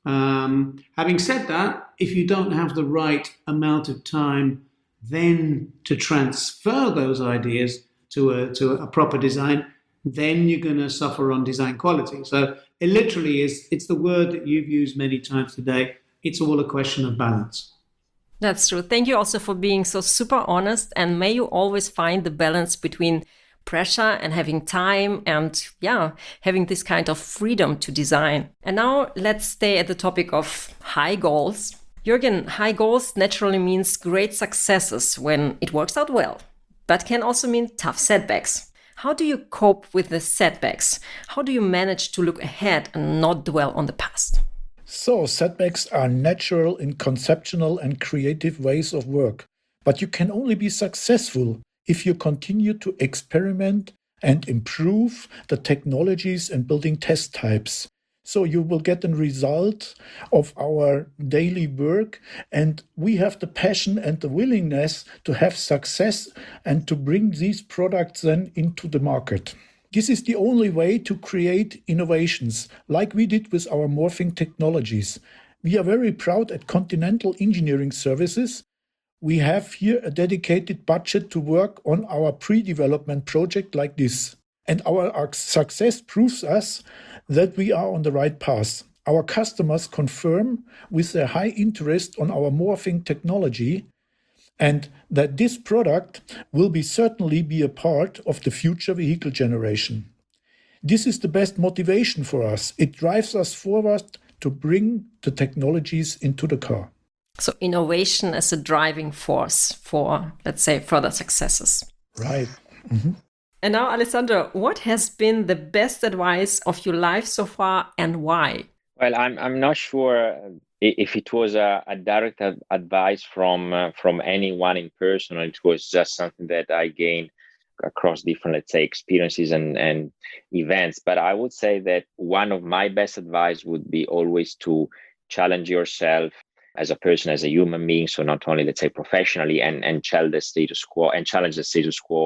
Speaker 2: Um, having said that, if you don't have the right amount of time then to transfer those ideas to a, to a proper design, then you're going to suffer on design quality. So it literally is, it's the word that you've used many times today. It's all a question of balance.
Speaker 1: That's true. Thank you also for being so super honest, and may you always find the balance between pressure and having time and, yeah, having this kind of freedom to design. And now let's stay at the topic of high goals. Jürgen, high goals naturally means great successes when it works out well, but can also mean tough setbacks. How do you cope with the setbacks? How do you manage to look ahead and not dwell on the past?
Speaker 3: So, setbacks are natural in conceptual and creative ways of work, but you can only be successful if you continue to experiment and improve the technologies and building test types. So you will get a result of our daily work, and we have the passion and the willingness to have success and to bring these products then into the market. This is the only way to create innovations, like we did with our morphing technologies. We are very proud at Continental Engineering Services. We have here a dedicated budget to work on our pre-development project like this. And our, our success proves us that we are on the right path. Our customers confirm with their high interest on our morphing technology, and that this product will be certainly be a part of the future vehicle generation. This is the best motivation for us. It drives us forward to bring the technologies into the car.
Speaker 1: So innovation as a driving force for, let's say, further successes.
Speaker 3: Right. Mm-hmm.
Speaker 1: And now, Alessandro, what has been the best advice of your life so far, and why?
Speaker 5: Well, I'm I'm not sure if it was a, a direct advice from uh, from anyone in person, or it was just something that I gained across different, let's say, experiences and, and events. But I would say that one of my best advice would be always to challenge yourself as a person, as a human being. So not only, let's say, professionally, and, and challenge the status quo and challenge the status quo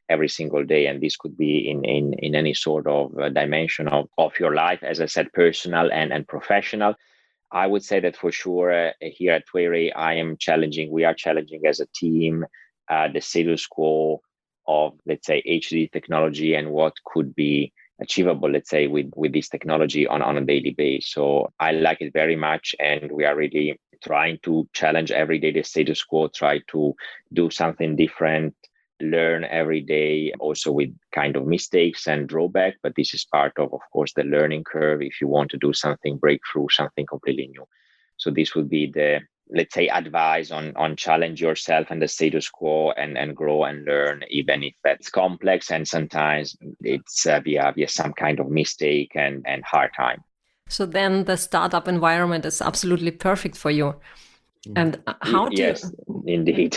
Speaker 5: every single day. And this could be in, in, in any sort of uh, dimension of, of your life, as I said, personal and, and professional. I would say that for sure uh, here at Twere, I am challenging, we are challenging as a team, uh, the status quo of, let's say, H D technology and what could be achievable, let's say, with, with this technology on, on a daily basis. So I like it very much. And we are really trying to challenge every day the status quo, try to do something different, learn every day, also with kind of mistakes and drawback. But this is part of, of course, the learning curve if you want to do something breakthrough, something completely new. So this would be the, let's say, advice on, on challenge yourself and the status quo and, and grow and learn, even if that's complex. And sometimes it's uh, via, via some kind of mistake and, and hard time.
Speaker 1: So then the startup environment is absolutely perfect for you. And how do
Speaker 5: yes,
Speaker 1: you...
Speaker 5: indeed.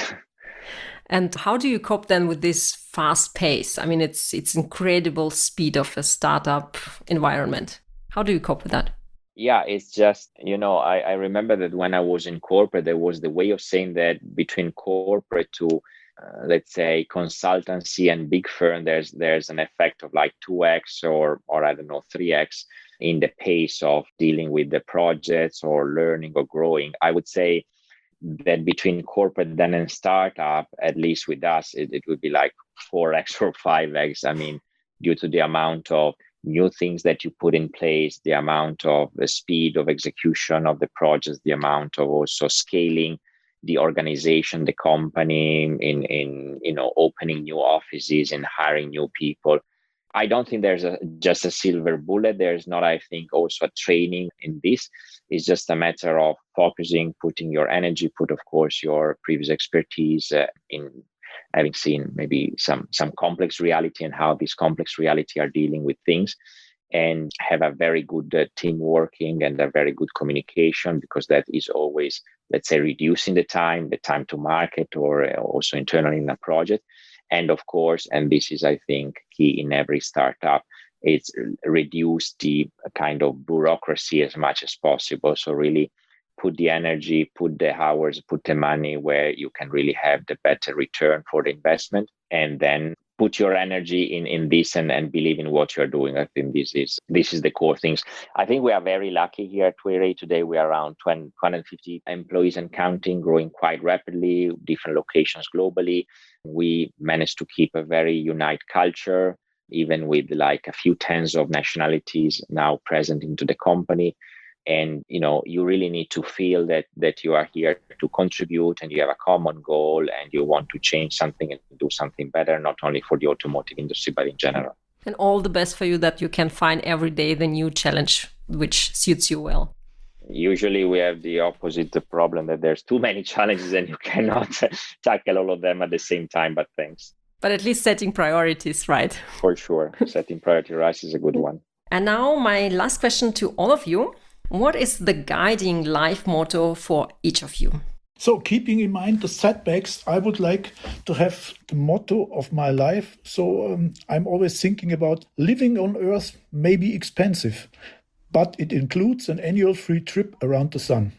Speaker 1: And how do you cope then with this fast pace? I mean, it's it's incredible speed of a startup environment. How do you cope with that?
Speaker 5: Yeah, it's just, you know, I, I remember that when I was in corporate, there was the way of saying that between corporate to, uh, let's say, consultancy and big firm, there's there's an effect of like two x or, or I don't know, three x in the pace of dealing with the projects or learning or growing. I would say that between corporate then and startup, at least with us, it, it would be like four x or five x. I mean, due to the amount of new things that you put in place, the amount of the speed of execution of the projects, the amount of also scaling the organization, the company in, in you know, opening new offices and hiring new people. I don't think there's a, just a silver bullet. There's not, I think, also a training in this. It's just a matter of focusing, putting your energy, put, of course, your previous expertise uh, in having seen maybe some, some complex reality and how these complex reality are dealing with things, and have a very good uh, team working and a very good communication, because that is always, let's say, reducing the time, the time to market, or uh, also internally in a project. And of course, and this is, I think, key in every startup, it's reduce the kind of bureaucracy as much as possible. So really put the energy, put the hours, put the money where you can really have the better return for the investment, and then put your energy in, in this and, and believe in what you're doing. I think this is this is the core things. I think we are very lucky here at Twere. Today we are around two hundred fifty employees and counting, growing quite rapidly, different locations globally. We managed to keep a very united culture, even with like a few tens of nationalities now present into the company. And, you know, you really need to feel that that you are here to contribute and you have a common goal and you want to change something and do something better, not only for the automotive industry, but in general.
Speaker 1: And all the best for you that you can find every day the new challenge which suits you well.
Speaker 5: Usually we have the opposite the problem that there's too many challenges and you cannot tackle all of them at the same time, but thanks.
Speaker 1: But at least setting priorities, right?
Speaker 5: For sure. Setting priority right is a good one.
Speaker 1: And now my last question to all of you. What is the guiding life motto for each of you?
Speaker 3: So keeping in mind the setbacks, I would like to have the motto of my life. So um, I'm always thinking about living on Earth may be expensive, but it includes an annual free trip around the sun.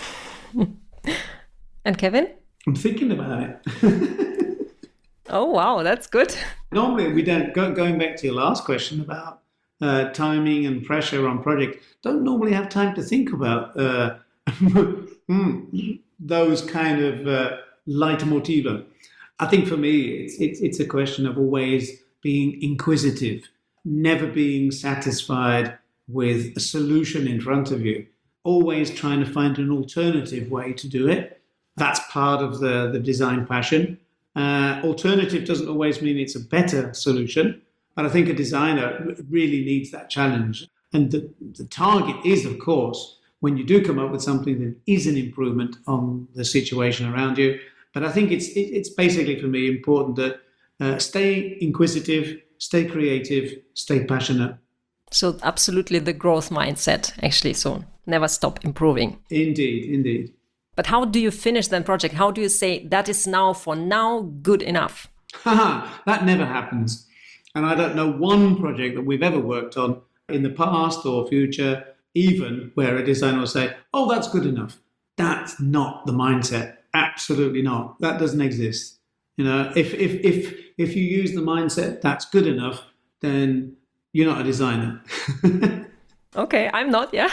Speaker 1: And Kevin?
Speaker 2: I'm thinking about it.
Speaker 1: Oh, wow, that's good.
Speaker 2: Normally we don't, go, going back to your last question about Uh, timing and pressure on project, don't normally have time to think about uh, those kind of uh, leitmotiva. I think for me, it's, it's it's a question of always being inquisitive, never being satisfied with a solution in front of you, always trying to find an alternative way to do it. That's part of the, the design passion. Uh, alternative doesn't always mean it's a better solution. But I think a designer really needs that challenge. And the, the target is, of course, when you do come up with something that is an improvement on the situation around you. But I think it's it, it's basically, for me, important that uh, stay inquisitive, stay creative, stay passionate.
Speaker 1: So absolutely the growth mindset, actually. So never stop improving.
Speaker 2: Indeed, indeed.
Speaker 1: But how do you finish that project? How do you say that is now, for now, good enough?
Speaker 2: Haha, that never happens. And I don't know one project that we've ever worked on in the past or future, even where a designer will say, oh, that's good enough. That's not the mindset. Absolutely not. That doesn't exist. You know, if if if if you use the mindset that's good enough, then you're not a designer.
Speaker 1: Okay, I'm not, yeah.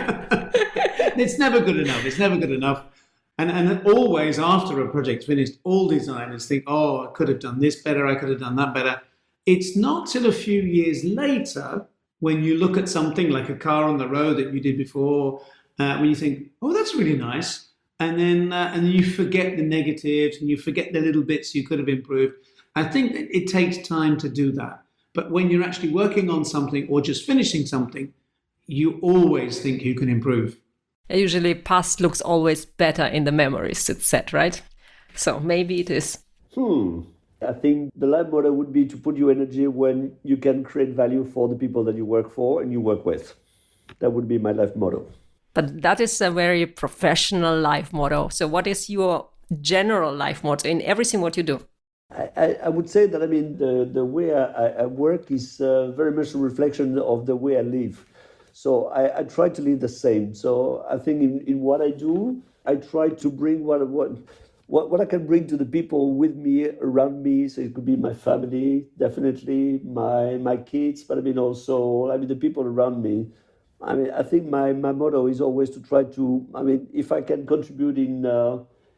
Speaker 2: It's never good enough. It's never good enough. And and always after a project's finished, all designers think, oh, I could have done this better, I could have done that better. It's not till a few years later when you look at something like a car on the road that you did before, uh, when you think, oh, that's really nice. And then uh, and you forget the negatives and you forget the little bits you could have improved. I think that it takes time to do that. But when you're actually working on something or just finishing something, you always think you can improve.
Speaker 1: Usually past looks always better in the memories, it's said, right? So maybe it is.
Speaker 4: Hmm. I think the life motto would be to put your energy when you can create value for the people that you work for and you work with. That would be my life motto.
Speaker 1: But that is a very professional life motto. So what is your general life motto in everything what you do?
Speaker 4: I, I, I would say that, I mean, the, the way I, I work is uh, very much a reflection of the way I live. So I, I try to live the same. So I think in, in what I do, I try to bring what, what what what I can bring to the people with me, around me. So it could be my family, definitely, my my kids, but I mean also, I mean, the people around me. I mean, I think my, my motto is always to try to, I mean, if I can contribute in uh,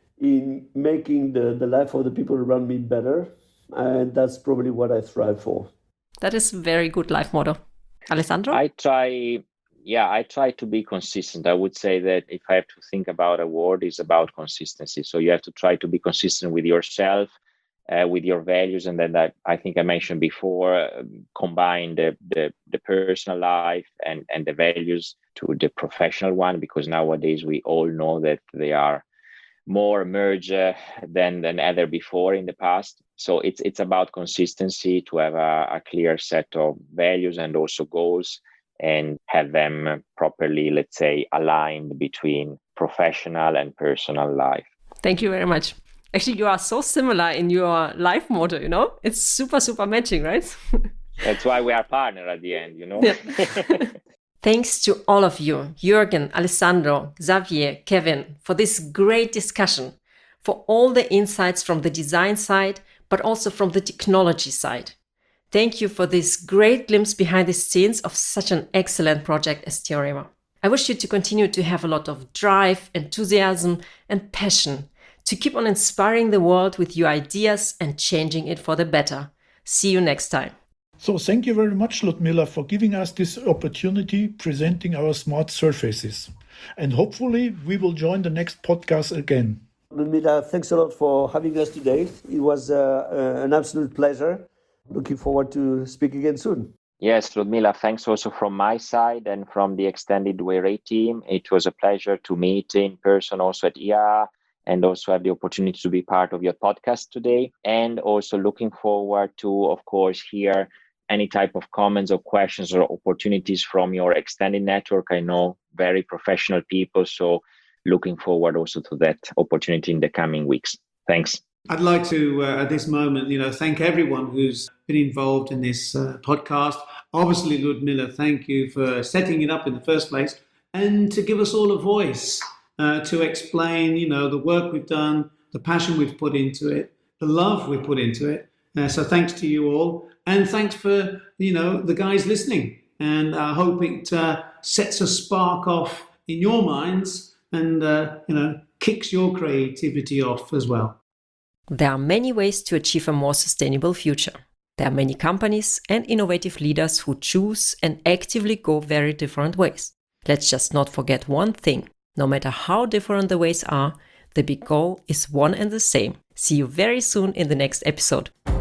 Speaker 4: in making the, the life of the people around me better, and that's probably what I strive for.
Speaker 1: That is a very good life motto. Alessandro?
Speaker 5: I try, yeah, I try to be consistent. I would say that if I have to think about a word, it's about consistency. So you have to try to be consistent with yourself, uh, with your values. And then I, I think I mentioned before, uh, combine the, the, the personal life and, and the values to the professional one, because nowadays we all know that they are more merged uh, than than ever before in the past. So it's it's about consistency, to have a, a clear set of values and also goals, and have them properly, let's say, aligned between professional and personal life.
Speaker 1: Thank you very much. Actually, you are so similar in your life motto, you know? It's super, super matching, right?
Speaker 5: That's why we are partners at the end, you know?
Speaker 1: Yeah. Thanks to all of you, Jürgen, Alessandro, Xavier, Kevin, for this great discussion, for all the insights from the design side, but also from the technology side. Thank you for this great glimpse behind the scenes of such an excellent project as Theorema. I wish you to continue to have a lot of drive, enthusiasm, and passion to keep on inspiring the world with your ideas and changing it for the better. See you next time.
Speaker 3: So thank you very much, Ludmila, for giving us this opportunity presenting our smart surfaces. And hopefully we will join the next podcast again.
Speaker 4: Ludmila, thanks a lot for having us today. It was uh, uh, an absolute pleasure. Looking forward to speak again soon.
Speaker 5: Yes, Ludmila, thanks also from my side and from the extended Wayray team. It was a pleasure to meet in person also at I A A, and also have the opportunity to be part of your podcast today. And also looking forward to, of course, hear any type of comments or questions or opportunities from your extended network. I know very professional people, so looking forward also to that opportunity in the coming weeks. Thanks.
Speaker 2: I'd like to, uh, at this moment, you know, thank everyone who's been involved in this uh, podcast. Obviously, Ludmila, thank you for setting it up in the first place and to give us all a voice uh, to explain, you know, the work we've done, the passion we've put into it, the love we've put into it. Uh, so thanks to you all. And thanks for, you know, the guys listening. And I hope it uh, sets a spark off in your minds and, uh, you know, kicks your creativity off as well.
Speaker 1: There are many ways to achieve a more sustainable future. There are many companies and innovative leaders who choose and actively go very different ways. Let's just not forget one thing. No matter how different the ways are, the big goal is one and the same. See you very soon in the next episode.